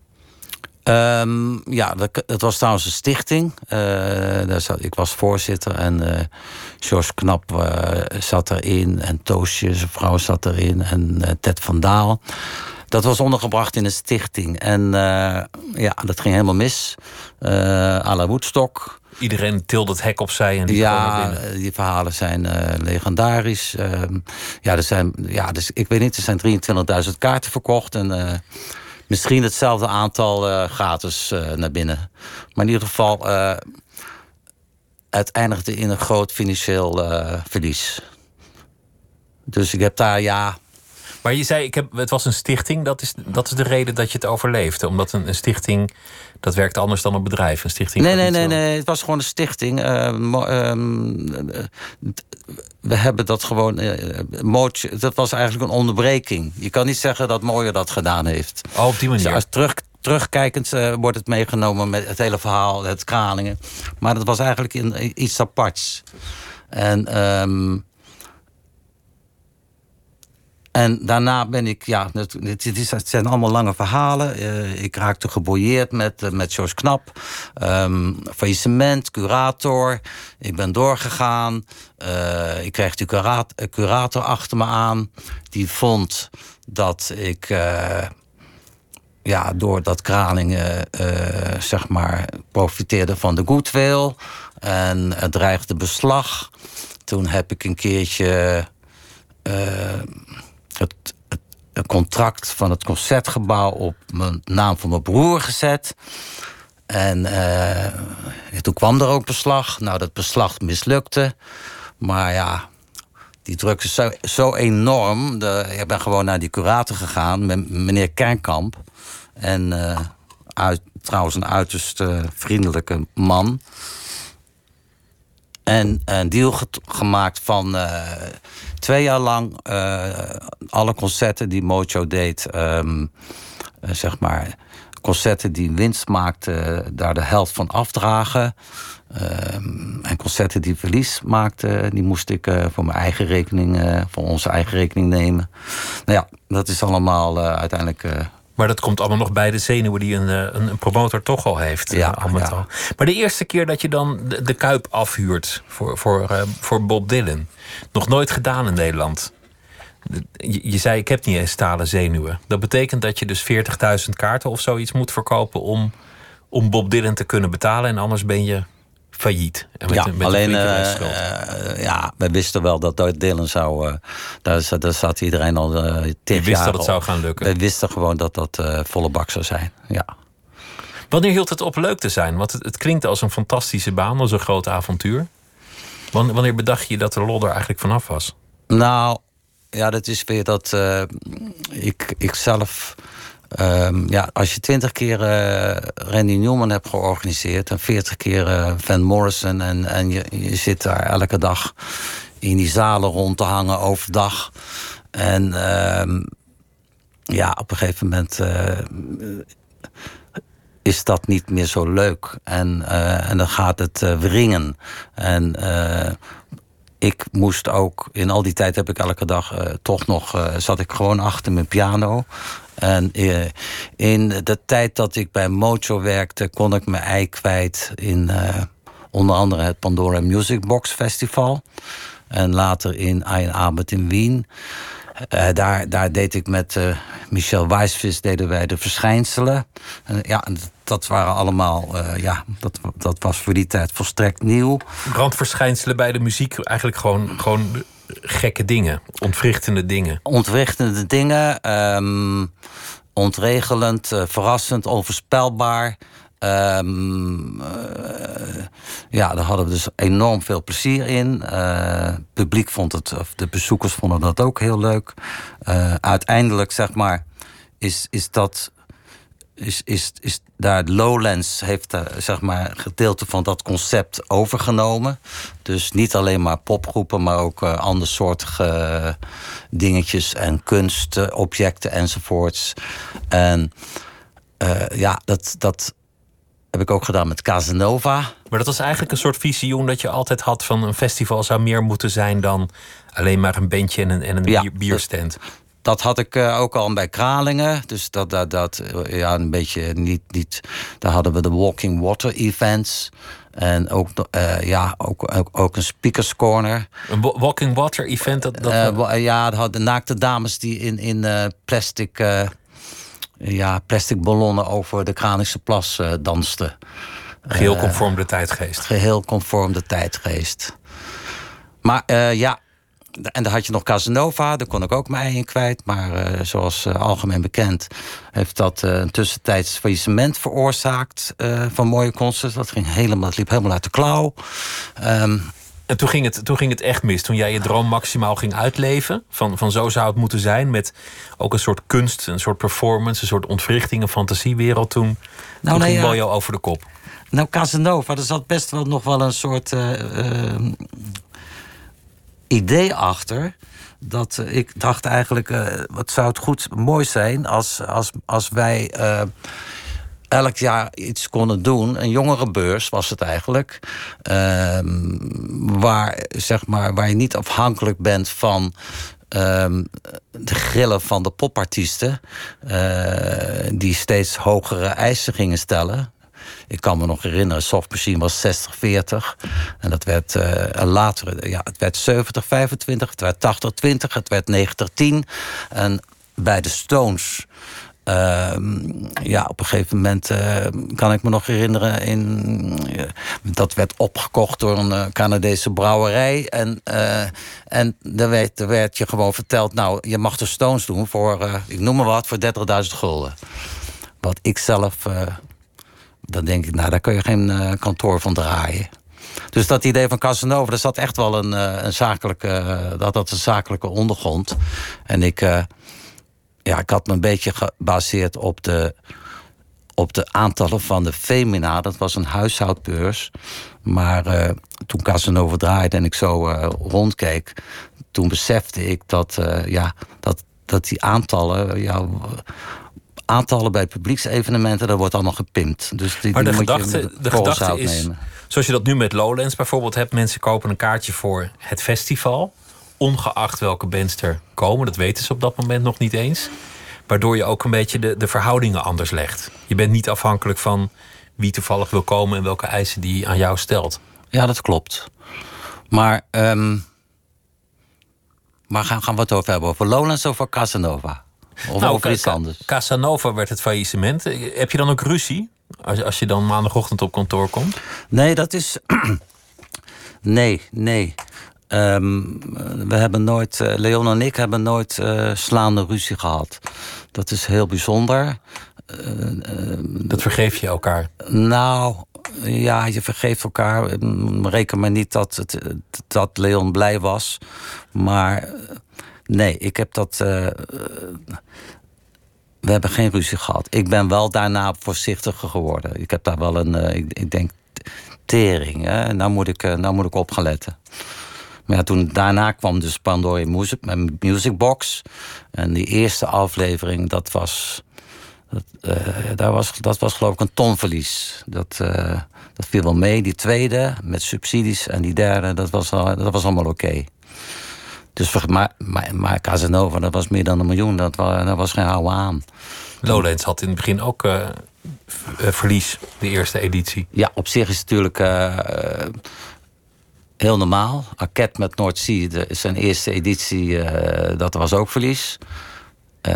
Um, ja, dat, dat was trouwens een stichting. Uh, daar zat, ik was voorzitter en uh, George Knap uh, zat erin. En Toosje, zijn vrouw, zat erin. En uh, Ted van Daal. Dat was ondergebracht in een stichting. En uh, ja, dat ging helemaal mis. Uh, à la Woodstock. Iedereen tilde het hek opzij en die ja, die verhalen zijn uh, legendarisch. Uh, ja, er zijn, ja, dus, ik weet niet, er zijn drieëntwintigduizend kaarten verkocht. En uh, misschien hetzelfde aantal uh, gratis uh, naar binnen. Maar in ieder geval, uh, het eindigde in een groot financieel uh, verlies. Dus ik heb daar, ja. Maar je zei, ik heb, het was een stichting. Dat is, dat is de reden dat je het overleefde. Omdat een, een stichting, dat werkt anders dan een bedrijf. Een stichting nee, nee, nee, zo... nee. Het was gewoon een stichting. Uh, um, we hebben dat gewoon. Uh, Mojo, dat was eigenlijk een onderbreking. Je kan niet zeggen dat Mojo dat gedaan heeft. Oh, op die manier. Dus als terug, terugkijkend uh, wordt het meegenomen met het hele verhaal, het Kralingen. Maar dat was eigenlijk in, iets aparts. En. Um, En daarna ben ik, ja, het, het, is, het zijn allemaal lange verhalen. Uh, ik raakte geboeieerd met, uh, met Jos Knap. Um, faillissement, curator. Ik ben doorgegaan. Uh, ik kreeg die curator, curator achter me aan. Die vond dat ik... Uh, ja, doordat Kralingen uh, zeg maar profiteerde van de goodwill. En het dreigde beslag. Toen heb ik een keertje uh, het, het, het contract van het Concertgebouw op mijn naam van mijn broer gezet. En uh, toen kwam er ook beslag. Nou, dat beslag mislukte. Maar ja, die druk is zo, zo enorm. De, ik ben gewoon naar die curator gegaan met meneer Kernkamp. En uh, uit, trouwens een uiterst uh, vriendelijke man. En een deal ge- gemaakt van uh, twee jaar lang uh, alle concerten die Mojo deed, um, uh, zeg maar, concerten die winst maakten, uh, daar de helft van afdragen. Um, en concerten die verlies maakten, die moest ik uh, voor mijn eigen rekening, uh, voor onze eigen rekening nemen. Nou ja, dat is allemaal uh, uiteindelijk. Uh, Maar dat komt allemaal nog bij de zenuwen die een, een, een promotor toch al heeft. Ja, al met ja. al. Maar de eerste keer dat je dan de, de Kuip afhuurt voor, voor, uh, voor Bob Dylan. Nog nooit gedaan in Nederland. Je, je zei, ik heb niet eens stalen zenuwen. Dat betekent dat je dus veertigduizend kaarten of zoiets moet verkopen om, om Bob Dylan te kunnen betalen. En anders ben je failliet. En met, ja, met alleen, een uh, uh, ja, we wisten wel dat Dylan zou... Uh, daar, daar zat iedereen al uh, tig jaar. Je wist dat het zou gaan lukken. We wisten gewoon dat dat uh, volle bak zou zijn, ja. Wanneer hield het op leuk te zijn? Want het, het klinkt als een fantastische baan, als een groot avontuur. Wanneer bedacht je dat de lol er eigenlijk vanaf was? Nou, ja, dat is weer dat uh, ik, ik zelf... Um, ja, als je twintig keer uh, Randy Newman hebt georganiseerd en veertig keer uh, Van Morrison en, en je, je zit daar elke dag in die zalen rond te hangen overdag. En um, ja, op een gegeven moment uh, is dat niet meer zo leuk. En, uh, en dan gaat het uh, wringen. En uh, ik moest ook, in al die tijd heb ik elke dag uh, toch nog, uh, zat ik gewoon achter mijn piano. En uh, in de tijd dat ik bij Mojo werkte, kon ik mijn ei kwijt in uh, onder andere het Pandora Music Box Festival. En later in Ian Abert in Wien. Uh, daar, daar deed ik met uh, Michel Weisvis deden wij de verschijnselen. Uh, ja, dat waren allemaal, uh, ja, dat, dat was voor die tijd volstrekt nieuw. Randverschijnselen bij de muziek, eigenlijk gewoon, gewoon gekke dingen, ontwrichtende dingen. Ontwrichtende dingen, um, ontregelend, uh, verrassend, onvoorspelbaar. Um, uh, ja, daar hadden we dus enorm veel plezier in. Uh, het publiek vond het, of de bezoekers vonden dat ook heel leuk. Uh, uiteindelijk, zeg maar, is, is dat... Is, is, is daar Lowlands heeft uh, zeg maar, een gedeelte van dat concept overgenomen. Dus niet alleen maar popgroepen, maar ook uh, andersoortige uh, dingetjes en kunstobjecten enzovoorts. En uh, ja, dat, dat heb ik ook gedaan met Casanova. Maar dat was eigenlijk een soort visioen dat je altijd had van een festival zou meer moeten zijn dan alleen maar een bandje en een, en een ja, bier, bierstand. Dat, dat had ik uh, ook al bij Kralingen. Dus dat, dat, dat ja, een beetje niet, niet. Daar hadden we de Walking Water events. En ook, uh, ja, ook, ook, ook een speakers corner. Een Walking Water event? Dat, dat uh, ja, dat hadden naakte dames die in, in uh, plastic, uh, ja, plastic ballonnen over de Kralingse Plas uh, dansten. Geheel conform de tijdgeest. Geheel conform de tijdgeest. Maar uh, ja, en dan had je nog Casanova, daar kon ik ook mijn ei in kwijt. Maar uh, zoals uh, algemeen bekend heeft dat uh, een tussentijds faillissement veroorzaakt uh, van mooie concerts. Dat, ging helemaal, dat liep helemaal uit de klauw. Um, En toen ging, het, toen ging het echt mis. Toen jij je droom maximaal ging uitleven. Van, van zo zou het moeten zijn. Met ook een soort kunst, een soort performance, een soort ontwrichting, een fantasiewereld. Toen, nou, toen nee, ging ja. Bojo over de kop. Nou, Casanova, er zat best wel nog wel een soort uh, uh, idee achter. Dat uh, ik dacht eigenlijk, uh, wat zou het goed mooi zijn als, als, als wij uh, elk jaar iets konden doen. Een jongerenbeurs was het eigenlijk. Uh, waar, zeg maar, waar je niet afhankelijk bent van Um, de grillen van de popartiesten, uh, die steeds hogere eisen gingen stellen. Ik kan me nog herinneren, Soft Machine was zestig veertig. En dat werd uh, een latere, ja, het werd zeventig vijfentwintig, het werd tachtig twintig, het werd negentig tien. En bij de Stones, uh, ja, op een gegeven moment uh, kan ik me nog herinneren, in, uh, dat werd opgekocht door een uh, Canadese brouwerij. En, uh, en daar werd, daar werd je gewoon verteld, nou, je mag de Stones doen voor, uh, ik noem maar wat, voor dertigduizend gulden. Wat ik zelf... Uh, Dan denk ik, nou, daar kun je geen uh, kantoor van draaien. Dus dat idee van Casanova, dat zat echt wel een, uh, een zakelijke, uh, dat had een zakelijke ondergrond. En ik, uh, ja, ik had me een beetje gebaseerd op de, op de aantallen van de Femina. Dat was een huishoudbeurs. Maar uh, toen Casanova draaide en ik zo uh, rondkeek, toen besefte ik dat, uh, ja, dat, dat die aantallen... Ja, aantallen bij publieksevenementen, dat wordt allemaal gepimpt. Dus die, maar de die gedachte, moet je de gedachte is, nemen. Zoals je dat nu met Lowlands bijvoorbeeld hebt, mensen kopen een kaartje voor het festival, ongeacht welke bands er komen, dat weten ze op dat moment nog niet eens. Waardoor je ook een beetje de, de verhoudingen anders legt. Je bent niet afhankelijk van wie toevallig wil komen en welke eisen die aan jou stelt. Ja, dat klopt. Maar, um, maar gaan, gaan we het over hebben? Over Lowlands of over Casanova? Of nou, over iets anders? Casanova werd het faillissement. Heb je dan ook ruzie als, als je dan maandagochtend op kantoor komt? Nee, dat is... nee, nee. Um, we hebben nooit... Uh, Leon en ik hebben nooit uh, slaande ruzie gehad. Dat is heel bijzonder. Uh, uh, dat vergeef je elkaar? Nou, ja, je vergeeft elkaar. Reken maar niet dat, het, dat Leon blij was. Maar... Nee, ik heb dat... Uh, we hebben geen ruzie gehad. Ik ben wel daarna voorzichtiger geworden. Ik heb daar wel een... Uh, ik, ik denk, tering. Hè? Nou, moet ik, uh, nou moet ik op gaan letten. Maar ja, toen daarna kwam dus Pandora Music, mijn Music Box. En die eerste aflevering, dat was... Dat, uh, daar was, dat was geloof ik een tonverlies. Dat, uh, dat viel wel mee. Die tweede, met subsidies. En die derde, dat was, al, dat was allemaal oké. Okay. Dus, maar, maar, maar Casanova, dat was meer dan een miljoen. Dat was, dat was geen oude aan. Lowlands had in het begin ook uh, verlies, de eerste editie. Ja, op zich is het natuurlijk uh, heel normaal. Arquette met Noordzee, zijn eerste editie, uh, dat was ook verlies. Uh,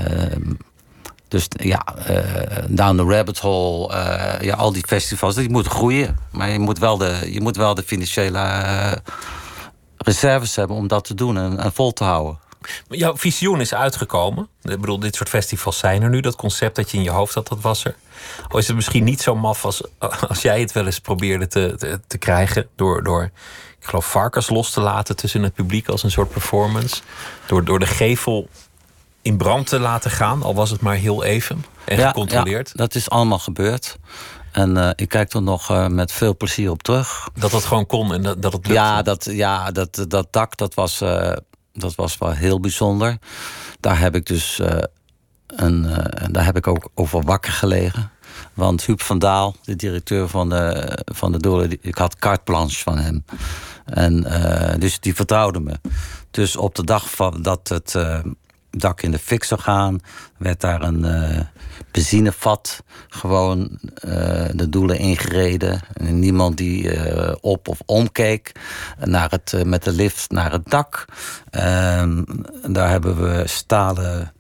dus ja, uh, Down the Rabbit Hole, uh, ja, al die festivals, die moeten groeien. Maar je moet wel de, je moet wel de financiële... Uh, reserves hebben om dat te doen en, en vol te houden. Jouw visioen is uitgekomen. Ik bedoel, dit soort festivals zijn er nu. Dat concept dat je in je hoofd had, dat was er. Al is het misschien niet zo maf als, als jij het wel eens probeerde te, te, te krijgen... Door, door, ik geloof, varkens los te laten tussen het publiek als een soort performance. Door, door de gevel in brand te laten gaan, al was het maar heel even. En ja, gecontroleerd. Ja, dat is allemaal gebeurd. En uh, ik kijk er nog uh, met veel plezier op terug. Dat dat gewoon kon en dat, dat het lukte? Ja, dat, ja dat, dat dak, dat was, uh, dat was wel heel bijzonder. Daar heb ik dus uh, een, uh, daar heb ik ook over wakker gelegen. Want Huub van Daal, de directeur van de, van de Doelen, ik had carte blanche van hem. En uh, dus die vertrouwde me. Dus op de dag van dat het uh, dak in de fik zou gaan, werd daar een uh, benzinevat gewoon uh, de Doelen ingereden. En niemand die uh, op of omkeek naar het, uh, met de lift naar het dak. Uh, daar hebben we stalen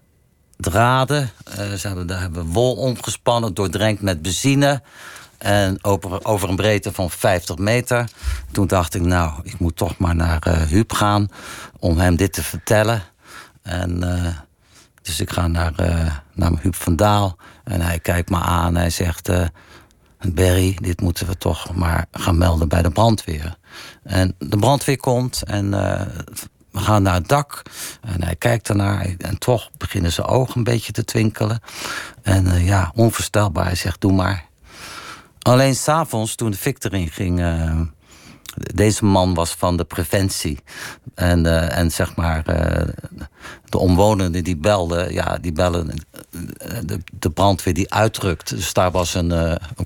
draden. Uh, ze hebben, daar hebben we wol omgespannen, doordrenkt met benzine. En over, over een breedte van vijftig meter. Toen dacht ik, nou, ik moet toch maar naar uh, Huub gaan om hem dit te vertellen. En uh, dus ik ga naar, uh, naar Huub van Daal. En hij kijkt me aan en hij zegt... Uh, Berry, dit moeten we toch maar gaan melden bij de brandweer. En de brandweer komt en uh, we gaan naar het dak. En hij kijkt ernaar en toch beginnen zijn ogen een beetje te twinkelen. En uh, ja, onvoorstelbaar. Hij zegt, doe maar. Alleen 's avonds, toen de fik erin ging... Uh, deze man was van de preventie. En, uh, en zeg maar, uh, de omwonenden die belden... ja, die bellen de, de brandweer die uitrukt. Dus daar was een, uh, een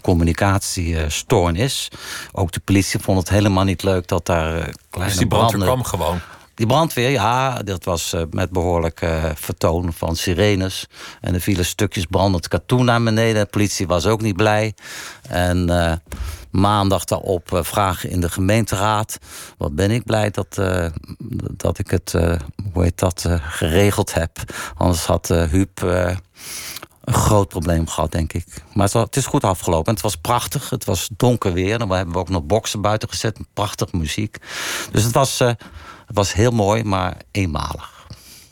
communicatiestoornis. Ook de politie vond het helemaal niet leuk dat daar uh, kleine Dus die brandweer branden... kwam gewoon? Die brandweer, ja, dat was uh, met behoorlijk uh, vertoon van sirenes. En er vielen stukjes brandend katoen naar beneden. De politie was ook niet blij. En uh, maandag daarop uh, vragen in de gemeenteraad. Wat ben ik blij dat, uh, dat ik het, uh, hoe heet dat, uh, geregeld heb. Anders had uh, Huub uh, een groot probleem gehad, denk ik. Maar het, was, het is goed afgelopen. En het was prachtig. Het was donker weer. Dan hebben we ook nog boksen buiten gezet. Prachtige muziek. Dus het was... Uh, Het was heel mooi, maar eenmalig.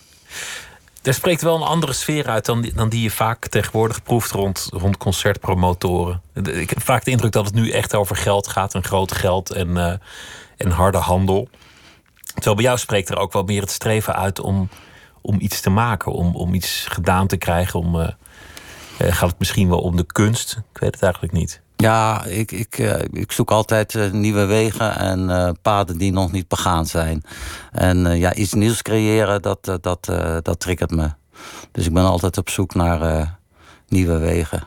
Er spreekt wel een andere sfeer uit dan die, dan die je vaak tegenwoordig proeft rond, rond concertpromotoren. Ik heb vaak de indruk dat het nu echt over geld gaat en groot geld en, uh, en harde handel. Terwijl bij jou spreekt er ook wel meer het streven uit om, om iets te maken, om, om iets gedaan te krijgen. Om, uh, uh, gaat het misschien wel om de kunst? Ik weet het eigenlijk niet. Ja, ik, ik, uh, ik zoek altijd uh, nieuwe wegen en uh, paden die nog niet begaan zijn. En uh, ja, iets nieuws creëren, dat, uh, dat, uh, dat triggert me. Dus ik ben altijd op zoek naar uh, nieuwe wegen.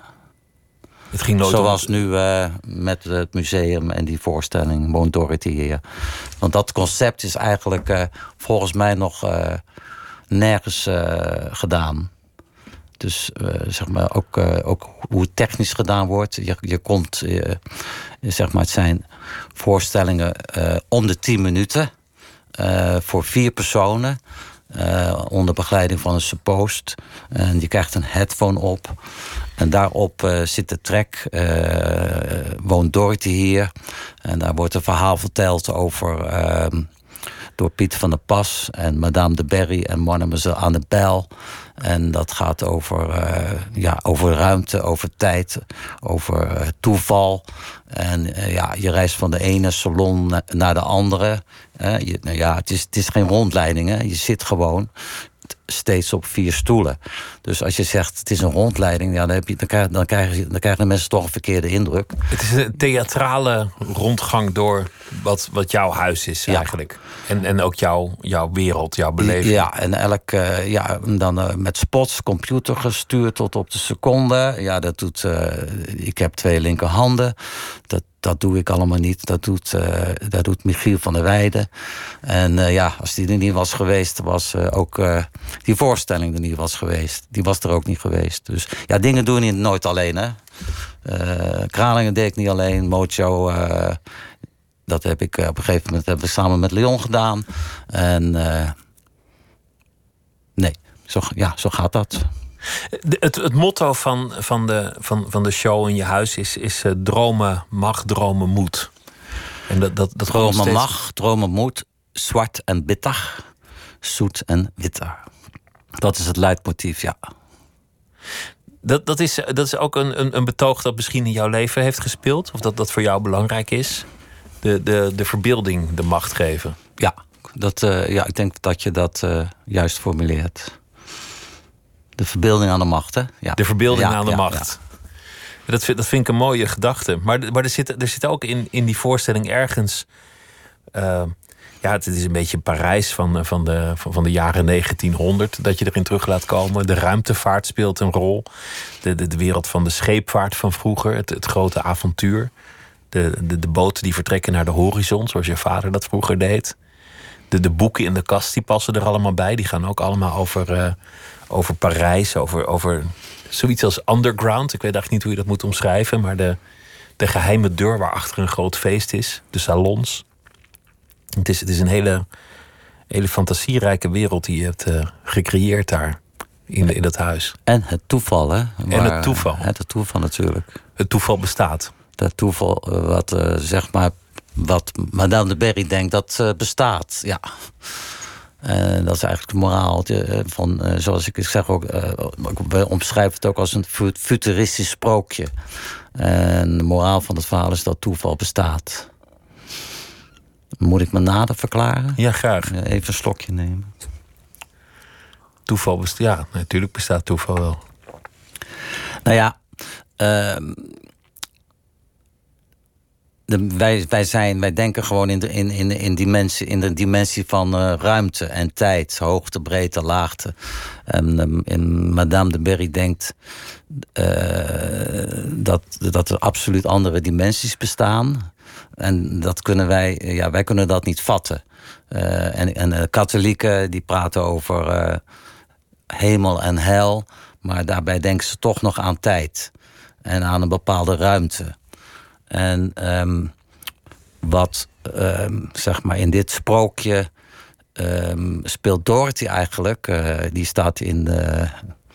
Het ging nooit Zoals om... nu uh, met het museum en die voorstelling Woon Dorothy hier. Want dat concept is eigenlijk uh, volgens mij nog uh, nergens uh, gedaan. Dus uh, zeg maar ook, uh, ook hoe het technisch gedaan wordt. Je, je komt, uh, zeg maar, het zijn voorstellingen uh, om de tien minuten. Uh, voor vier personen. Uh, onder begeleiding van een suppost. En je krijgt een headphone op. En daarop uh, zit de track. Uh, Woont Dorothy hier. En daar wordt een verhaal verteld over... Uh, door Piet van der Pas en Madame de Berry en Mademoiselle Annabel. En dat gaat over, uh, ja, over ruimte, over tijd, over uh, toeval. En uh, ja, je reist van de ene salon na- naar de andere. Uh, je, nou ja, het is, het is geen rondleiding, hè. Je zit gewoon steeds op vier stoelen. Dus als je zegt het is een rondleiding, ja, dan, heb je, dan, krijg, dan, krijgen, dan krijgen de mensen toch een verkeerde indruk. Het is een theatrale rondgang door wat, wat jouw huis is, ja. eigenlijk. En, en ook jouw, jouw wereld, jouw beleving. Ja, en elk, uh, ja, dan uh, met spots, computer gestuurd tot op de seconde. Ja, dat doet, uh, ik heb twee linkerhanden. Dat, dat doe ik allemaal niet. Dat doet, uh, dat doet Michiel van der Weijden. En uh, ja, als die er niet was geweest, was uh, ook uh, die voorstelling er niet was geweest. Die was er ook niet geweest. Dus ja, dingen doe je nooit alleen, hè. Uh, Kralingen deed ik niet alleen. Mojo, uh, dat heb ik uh, op een gegeven moment hebben we samen met Leon gedaan. En uh, nee, zo, ja, zo gaat dat. De, het, het motto van, van, de, van, van de show in je huis is, is uh, dromen mag, dromen moet. En dat, dat, dat dromen steeds... mag, dromen moet, zwart en bitter, zoet en bitter. Dat is het leidmotief, ja. Dat, dat, is, dat is ook een, een, een betoog dat misschien in jouw leven heeft gespeeld? Of dat dat voor jou belangrijk is? De, de, de verbeelding de macht geven? Ja, dat, uh, ja, ik denk dat je dat uh, juist formuleert. De verbeelding aan de macht, hè? Ja. De verbeelding ja, aan de ja, macht. Ja. Dat, vind, dat vind ik een mooie gedachte. Maar, maar er, zit, er zit ook in, in die voorstelling ergens... Uh, ja, het is een beetje Parijs van, van, de, van, van de jaren negentienhonderd... dat je erin terug laat komen. De ruimtevaart speelt een rol. De, de, de wereld van de scheepvaart van vroeger. Het, het grote avontuur. De, de, de boten die vertrekken naar de horizon... zoals je vader dat vroeger deed. De, de boeken in de kast die passen er allemaal bij. Die gaan ook allemaal over, uh, over Parijs. Over, over zoiets als underground. Ik weet eigenlijk niet hoe je dat moet omschrijven. Maar de, de geheime deur waarachter een groot feest is. De salons. Het is, het is een hele, hele fantasierijke wereld die je hebt uh, gecreëerd daar. In, in dat huis. En het toeval, hè? Maar, en het toeval. Het, het toeval natuurlijk. Het toeval bestaat. Dat toeval uh, wat, uh, zeg maar... wat Madame de Berry denkt dat uh, bestaat, ja. Uh, dat is eigenlijk het moraal uh, van, uh, zoals ik zeg ook... Uh, we omschrijven het ook als een futuristisch sprookje. En de moraal van het verhaal is dat toeval bestaat. Moet ik me nader verklaren? Ja, graag. Even een slokje nemen. Toeval bestaat, ja, natuurlijk bestaat toeval wel. Nou ja... Uh, De, wij, wij, zijn, wij denken gewoon in de, in, in, in dimensie, in de dimensie van uh, ruimte en tijd. Hoogte, breedte, laagte. En, um, en Madame de Berry denkt uh, dat, dat er absoluut andere dimensies bestaan. En dat kunnen wij, ja, wij kunnen dat niet vatten. Uh, en, en de katholieken die praten over uh, hemel en hel. Maar daarbij denken ze toch nog aan tijd. En aan een bepaalde ruimte. En um, wat um, zeg maar in dit sprookje um, speelt Dorothy eigenlijk. Uh, die staat in de,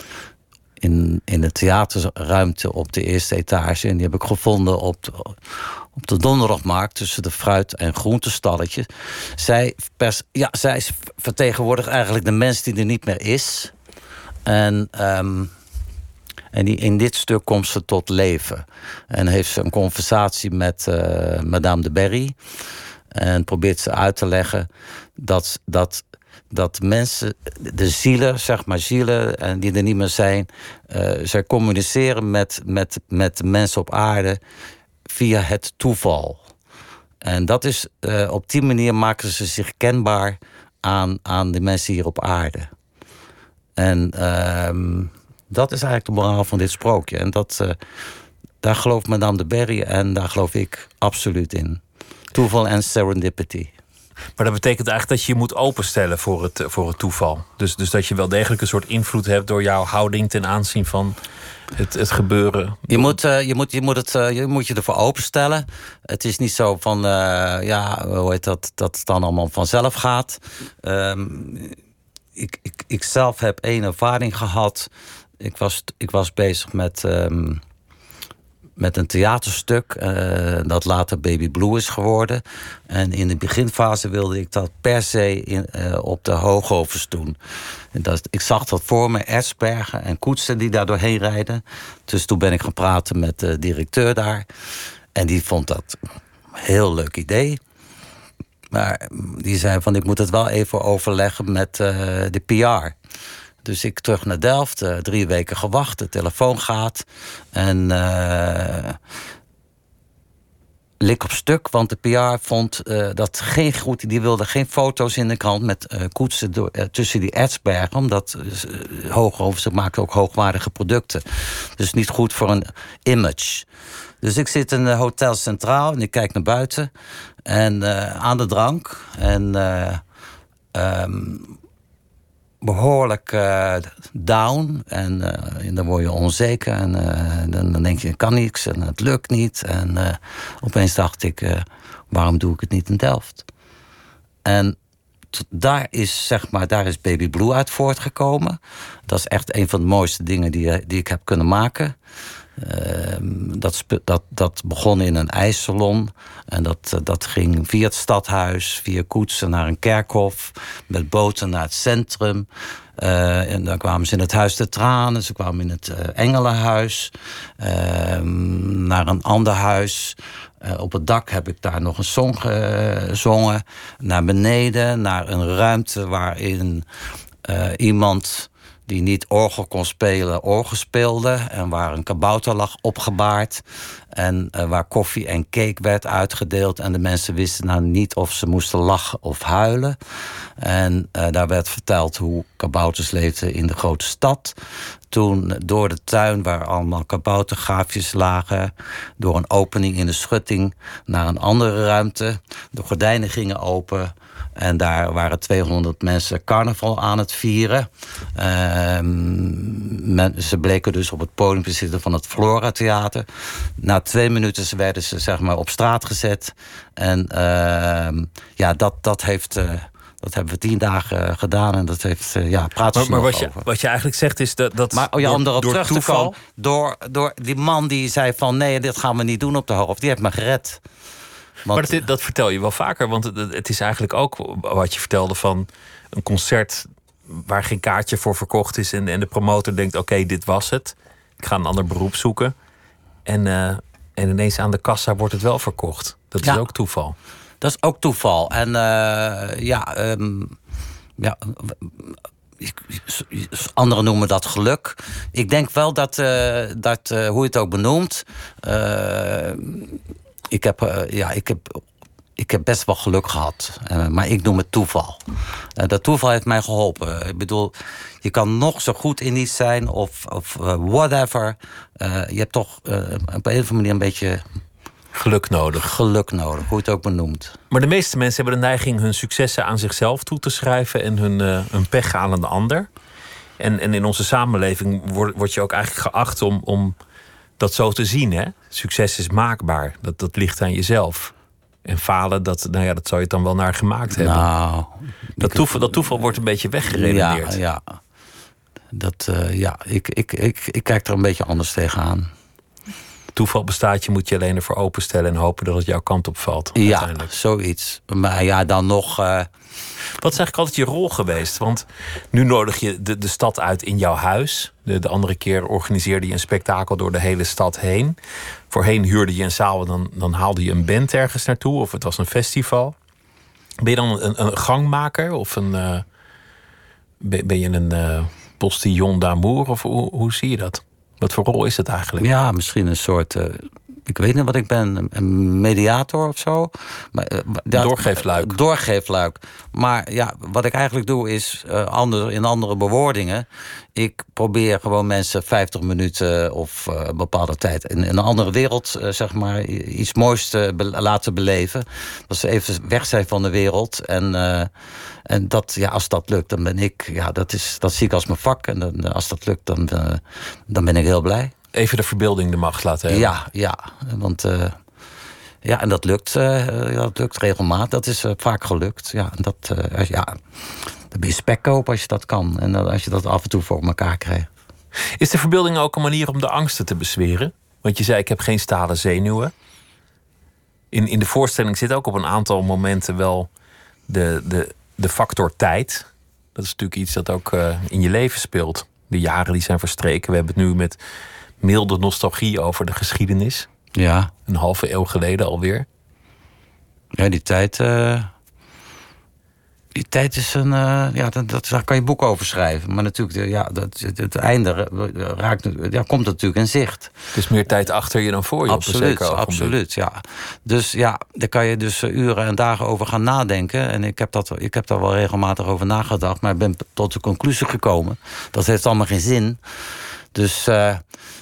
in, in de theaterruimte op de eerste etage. En die heb ik gevonden op de, op de donderdagmarkt tussen de fruit- en groentestalletjes. Zij, pers, ja, zij vertegenwoordigt eigenlijk de mens die er niet meer is. En... Um, En die, in dit stuk komt ze tot leven. En heeft ze een conversatie met uh, Madame de Berry. En probeert ze uit te leggen dat, dat, dat mensen, de zielen, zeg maar zielen, en die er niet meer zijn, uh, zij communiceren met, met, met de mensen op aarde via het toeval. En dat is, uh, op die manier maken ze zich kenbaar aan, aan de mensen hier op aarde. En... Uh, Dat is eigenlijk de moraal van dit sprookje. En dat, uh, daar gelooft Madame de Berry en daar geloof ik absoluut in. Toeval en serendipity. Maar dat betekent eigenlijk dat je je moet openstellen voor het, voor het toeval. Dus, dus dat je wel degelijk een soort invloed hebt door jouw houding ten aanzien van het, het gebeuren. Je moet, uh, je, moet, je, moet het, uh, je moet je ervoor openstellen. Het is niet zo van, uh, ja, hoe heet dat, dat het dan allemaal vanzelf gaat. Um, ik, ik, ik zelf heb één ervaring gehad. Ik was, ik was bezig met, um, met een theaterstuk uh, dat later Baby Blue is geworden. En in de beginfase wilde ik dat per se in, uh, op de Hoogovens doen. En dat, ik zag dat voor me, ertsbergen en koetsen die daar doorheen rijden. Dus toen ben ik gaan praten met de directeur daar. En die vond dat een heel leuk idee. Maar die zei van, ik moet het wel even overleggen met uh, de P R. Dus ik terug naar Delft, uh, drie weken gewacht, de telefoon gaat. En uh, lik op stuk, want de P R vond uh, dat geen goed. Die wilde geen foto's in de krant met uh, koetsen door, uh, tussen die ertsbergen. Omdat uh, Hoogovens, ze maken ook hoogwaardige producten. Dus niet goed voor een image. Dus ik zit in de Hotel Centraal en ik kijk naar buiten. En uh, aan de drank. En... Uh, um, behoorlijk uh, down. En, uh, en dan word je onzeker. En uh, dan, dan denk je, ik kan niks en het lukt niet. En uh, opeens dacht ik, uh, waarom doe ik het niet in Delft? En t- daar is, zeg maar, daar is Baby Blue uit voortgekomen. Dat is echt een van de mooiste dingen die, die ik heb kunnen maken. Uh, dat, spe- dat, dat begon in een ijssalon. En dat, uh, dat ging via het stadhuis, via koetsen naar een kerkhof, met boten naar het centrum. Uh, en dan kwamen ze in het Huis der Tranen, ze kwamen in het uh, Engelenhuis, uh, naar een ander huis. Uh, op het dak heb ik daar nog een song gezongen. Naar beneden, naar een ruimte waarin uh, iemand die niet orgel kon spelen, orgel speelde. En waar een kabouter lag opgebaard. En uh, waar koffie en cake werd uitgedeeld. En de mensen wisten nou niet of ze moesten lachen of huilen. En uh, daar werd verteld hoe kabouters leefden in de grote stad. Toen door de tuin waar allemaal kaboutergaafjes lagen, door een opening in de schutting naar een andere ruimte. De gordijnen gingen open. En daar waren tweehonderd mensen carnaval aan het vieren. Uh, men, ze bleken dus op het podium te zitten van het Flora Theater. Na twee minuten werden ze, zeg maar, op straat gezet. En uh, ja, dat, dat heeft... Uh, Dat hebben we tien dagen gedaan en dat heeft, ja, praten ze Maar, maar nog wat, over. je, wat je eigenlijk zegt is dat... dat maar oh ja, door, om erop door terug toeval, te komen, door, door die man die zei van nee, dit gaan we niet doen op de Hooghof, die heeft me gered. Want, maar dat, dat vertel je wel vaker, want het, het is eigenlijk ook wat je vertelde van een concert waar geen kaartje voor verkocht is en, en de promotor denkt, oké, okay, dit was het. Ik ga een ander beroep zoeken. En, uh, en ineens aan de kassa wordt het wel verkocht. Dat is ja. ook toeval. Dat is ook toeval. En uh, ja, um, ja, anderen noemen dat geluk. Ik denk wel dat, uh, dat uh, hoe je het ook benoemt, uh, ik heb, uh, ja, ik heb, ik heb best wel geluk gehad. Uh, maar ik noem het toeval. Uh, dat toeval heeft mij geholpen. Ik bedoel, je kan nog zo goed in iets zijn of, of uh, whatever. Uh, je hebt toch uh, op een of andere manier een beetje Geluk nodig. Geluk nodig, hoe je het ook benoemt. Maar de meeste mensen hebben de neiging hun successen aan zichzelf toe te schrijven en hun, uh, hun pech aan een ander. En, en in onze samenleving word, word je ook eigenlijk geacht om, om dat zo te zien. Hè? Succes is maakbaar. Dat, dat ligt aan jezelf. En falen, dat, nou ja, dat zou je het dan wel naar gemaakt hebben. Nou, dat, toeval, dat toeval wordt een beetje weggeredeneerd. Ja, ja. Dat, uh, ja ik, ik, ik, ik kijk er een beetje anders tegenaan. Toeval bestaat, je moet je alleen ervoor openstellen en hopen dat het jouw kant op valt. Ja, zoiets. Maar ja, dan nog. Uh... Wat is eigenlijk altijd je rol geweest? Want nu nodig je de, de stad uit in jouw huis. De, de andere keer organiseerde je een spektakel door de hele stad heen. Voorheen huurde je een zaal, dan, dan haalde je een band ergens naartoe. Of het was een festival. Ben je dan een, een gangmaker? Of een, uh, ben, ben je een uh, postillon d'amour? Of hoe, hoe zie je dat? Wat voor rol is het eigenlijk? Ja, misschien een soort... Uh, ik weet niet wat ik ben. Een mediator of zo. Maar, uh, dat, doorgeefluik. Doorgeefluik. Maar ja, wat ik eigenlijk doe is... Uh, ander, in andere bewoordingen... Ik probeer gewoon mensen vijftig minuten of uh, een bepaalde tijd... in, in een andere wereld, uh, zeg maar, iets moois te be- laten beleven. Dat ze even weg zijn van de wereld. En, uh, en dat, ja, als dat lukt, dan ben ik... Ja, dat, is, dat zie ik als mijn vak. En dan, als dat lukt, dan, uh, dan ben ik heel blij. Even de verbeelding de macht laten hebben. Ja, ja. Want... Uh, ja, en dat lukt, uh, dat lukt regelmatig. Dat is uh, vaak gelukt. Ja, en dat... Uh, ja. Dan ben je spek kopen als je dat kan. En als je dat af en toe voor elkaar krijgt. Is de verbeelding ook een manier om de angsten te bezweren? Want je zei, ik heb geen stalen zenuwen. In, in de voorstelling zit ook op een aantal momenten wel de, de, de factor tijd. Dat is natuurlijk iets dat ook uh, in je leven speelt. De jaren die zijn verstreken. We hebben het nu met milde nostalgie over de geschiedenis. Ja. Een halve eeuw geleden alweer. Ja, die tijd... Uh... Die tijd is een... Uh, ja, dat, dat, daar kan je boek over schrijven. Maar natuurlijk, ja, dat, het, het einde raakt, ja, komt natuurlijk in zicht. Het is meer tijd achter je dan voor je. Absoluut, absoluut, ja. Dus ja, daar kan je dus uren en dagen over gaan nadenken. En ik heb, dat, ik heb daar wel regelmatig over nagedacht. Maar ik ben tot de conclusie gekomen. Dat heeft allemaal geen zin. Dus uh,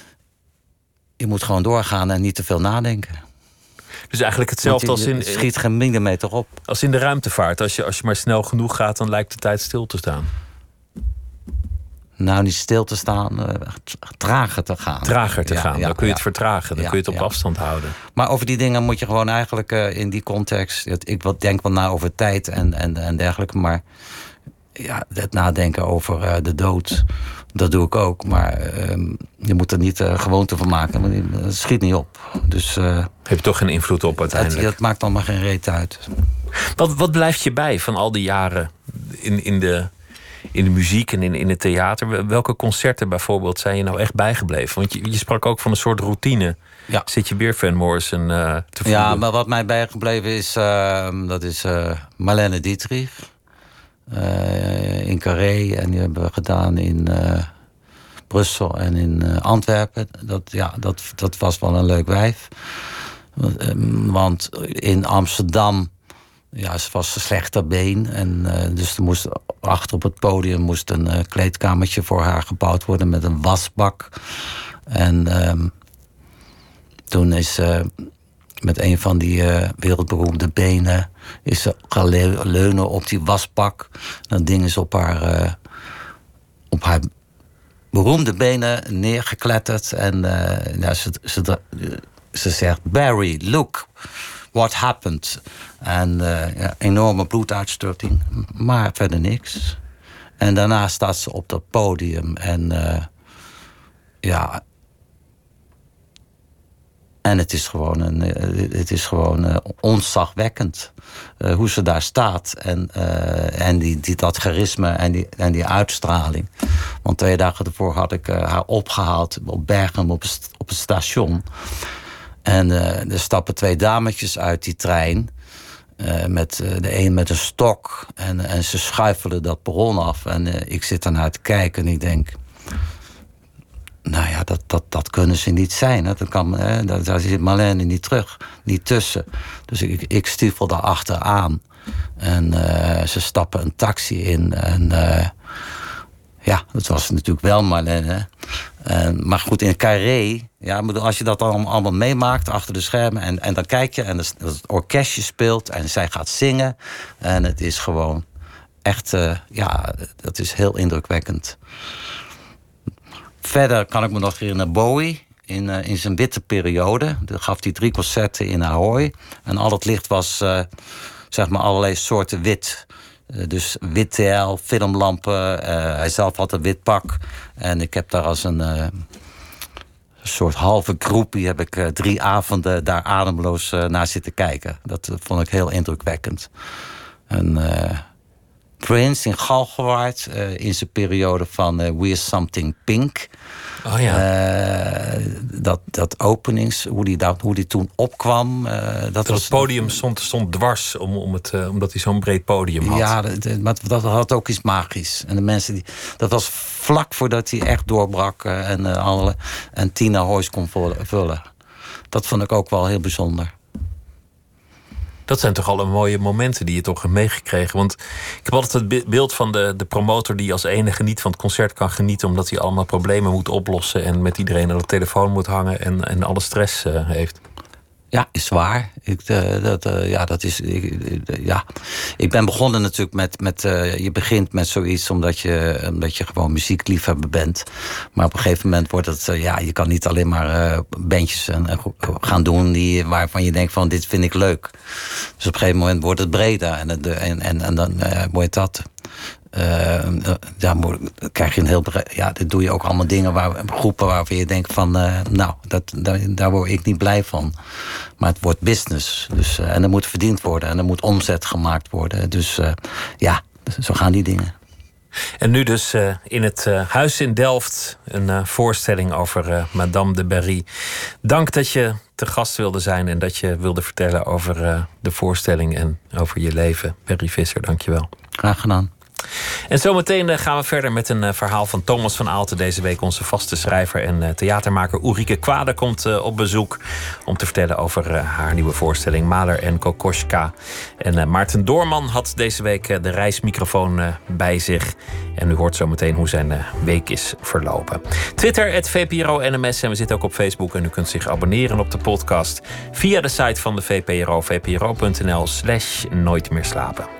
je moet gewoon doorgaan en niet te veel nadenken. Dus eigenlijk hetzelfde je, als in... Het schiet geen millimeter op. Als in de ruimtevaart. Als je, als je maar snel genoeg gaat, dan lijkt de tijd stil te staan. Nou, niet stil te staan, uh, trager te gaan. Trager te ja, gaan, ja, dan kun je ja. het vertragen. Dan ja, kun je het op ja. afstand houden. Maar over die dingen moet je gewoon eigenlijk uh, in die context... Ik denk wel na over tijd en, en, en dergelijke, maar... Ja, het nadenken over uh, de dood, dat doe ik ook. Maar uh, je moet er niet uh, gewoonte van maken, want het schiet niet op. Dus, uh, heb je toch geen invloed op uiteindelijk? Het, dat maakt allemaal geen reet uit. Wat, wat blijft je bij van al die jaren in, in, de, in de muziek en in, in het theater? Welke concerten bijvoorbeeld zijn je nou echt bijgebleven? Want je, je sprak ook van een soort routine. Ja. Zit je weer Van Morrison uh, te voelen? Ja, maar wat mij bijgebleven is, uh, dat is uh, Marlene Dietrich. Uh, in Carré en die hebben we gedaan in uh, Brussel en in uh, Antwerpen. Dat, ja, dat, dat was wel een leuk wijf. Want in Amsterdam, ja, ze was slecht ter been. En, uh, dus er moest achter op het podium moest een uh, kleedkamertje voor haar gebouwd worden met een wasbak. En um, toen is uh, met een van die uh, wereldberoemde benen is ze gaan le- leunen op die wasbak. Dan ding is op haar, uh, op haar beroemde benen neergekletterd. En uh, ja, ze, ze, ze zegt, Barry, look what happened. En uh, ja, enorme bloeduitstorting, maar verder niks. En daarna staat ze op dat podium en uh, ja... En het is gewoon, een, het is gewoon uh, ontzagwekkend uh, hoe ze daar staat. En, uh, en die, die, dat charisma en die, en die uitstraling. Want twee dagen ervoor had ik uh, haar opgehaald op Bergen op, op het station. En uh, er stappen twee dametjes uit die trein. Uh, met, uh, de een met een stok. En, en ze schuifelen dat perron af. En uh, ik zit ernaar te kijken en ik denk... Nou ja, dat, dat, dat kunnen ze niet zijn. Hè. Dat kan, hè. Daar, daar zit Marlene niet terug, niet tussen. Dus ik, ik stiefel daar achteraan. En uh, ze stappen een taxi in. En uh, Ja, dat was natuurlijk wel Marlene. Uh, maar goed, in Carré, ja, als je dat allemaal, allemaal meemaakt achter de schermen... en, en dan kijk je en het, het orkestje speelt en zij gaat zingen... en het is gewoon echt, uh, ja, dat is heel indrukwekkend. Verder kan ik me nog herinneren Bowie... In, uh, in zijn witte periode. Dan gaf hij drie concerten in Ahoy. En al het licht was, uh, zeg maar, allerlei soorten wit... Uh, dus wit T L, filmlampen. Uh, hij zelf had een wit pak. En ik heb daar als een uh, soort halve groepie... heb ik uh, drie avonden daar ademloos uh, naar zitten kijken. Dat uh, vond ik heel indrukwekkend. En uh, Prince in Galgenwaard... Uh, in zijn periode van uh, We're Something Pink... Oh ja. Uh, dat, dat openings, hoe die, dat, hoe die toen opkwam. Uh, dat dat was, het podium stond, stond dwars, om, om het, uh, omdat hij zo'n breed podium had. Ja, dat, maar dat had ook iets magisch. En de mensen die, dat was vlak voordat hij echt doorbrak uh, en, uh, alle, en Tina Hoys kon vullen. Dat vond ik ook wel heel bijzonder. Dat zijn toch alle mooie momenten die je toch hebt meegekregen. Want ik heb altijd het beeld van de, de promotor... die als enige niet van het concert kan genieten... omdat hij allemaal problemen moet oplossen... en met iedereen aan de telefoon moet hangen... en, en alle stress uh, heeft. Ja, is waar. Ik, uh, dat, uh, ja, dat is, ik, uh, ja. ik ben begonnen natuurlijk met... met uh, je begint met zoiets omdat je, omdat je gewoon muziekliefhebber bent. Maar op een gegeven moment wordt het... Uh, ja, je kan niet alleen maar uh, bandjes uh, gaan doen... Die, waarvan je denkt van dit vind ik leuk. Dus op een gegeven moment wordt het breder. En, en, en, en dan uh, wordt dat... Uh, ja, krijg je een heel ja, dat doe je ook allemaal dingen waar groepen waarvan je denkt van, uh, nou, dat, daar, daar word ik niet blij van. Maar het wordt business, dus uh, en er moet verdiend worden en er moet omzet gemaakt worden. Dus uh, ja, zo gaan die dingen. En nu dus uh, in het uh, Huis in Delft een uh, voorstelling over uh, Madame de Berry. Dank dat je te gast wilde zijn en dat je wilde vertellen over uh, de voorstelling en over je leven. Berry Visser, dank je wel. Graag gedaan. En zometeen gaan we verder met een verhaal van Thomas van Aalten. Deze week onze vaste schrijver en theatermaker Ulrike Kwade komt op bezoek... om te vertellen over haar nieuwe voorstelling Mahler en Kokoschka. En Maarten Doorman had deze week de reismicrofoon bij zich. En u hoort zometeen hoe zijn week is verlopen. Twitter, het V P R O N M S. En we zitten ook op Facebook. En u kunt zich abonneren op de podcast via de site van de V P R O. V P R O punt N L slash nooit meer slapen.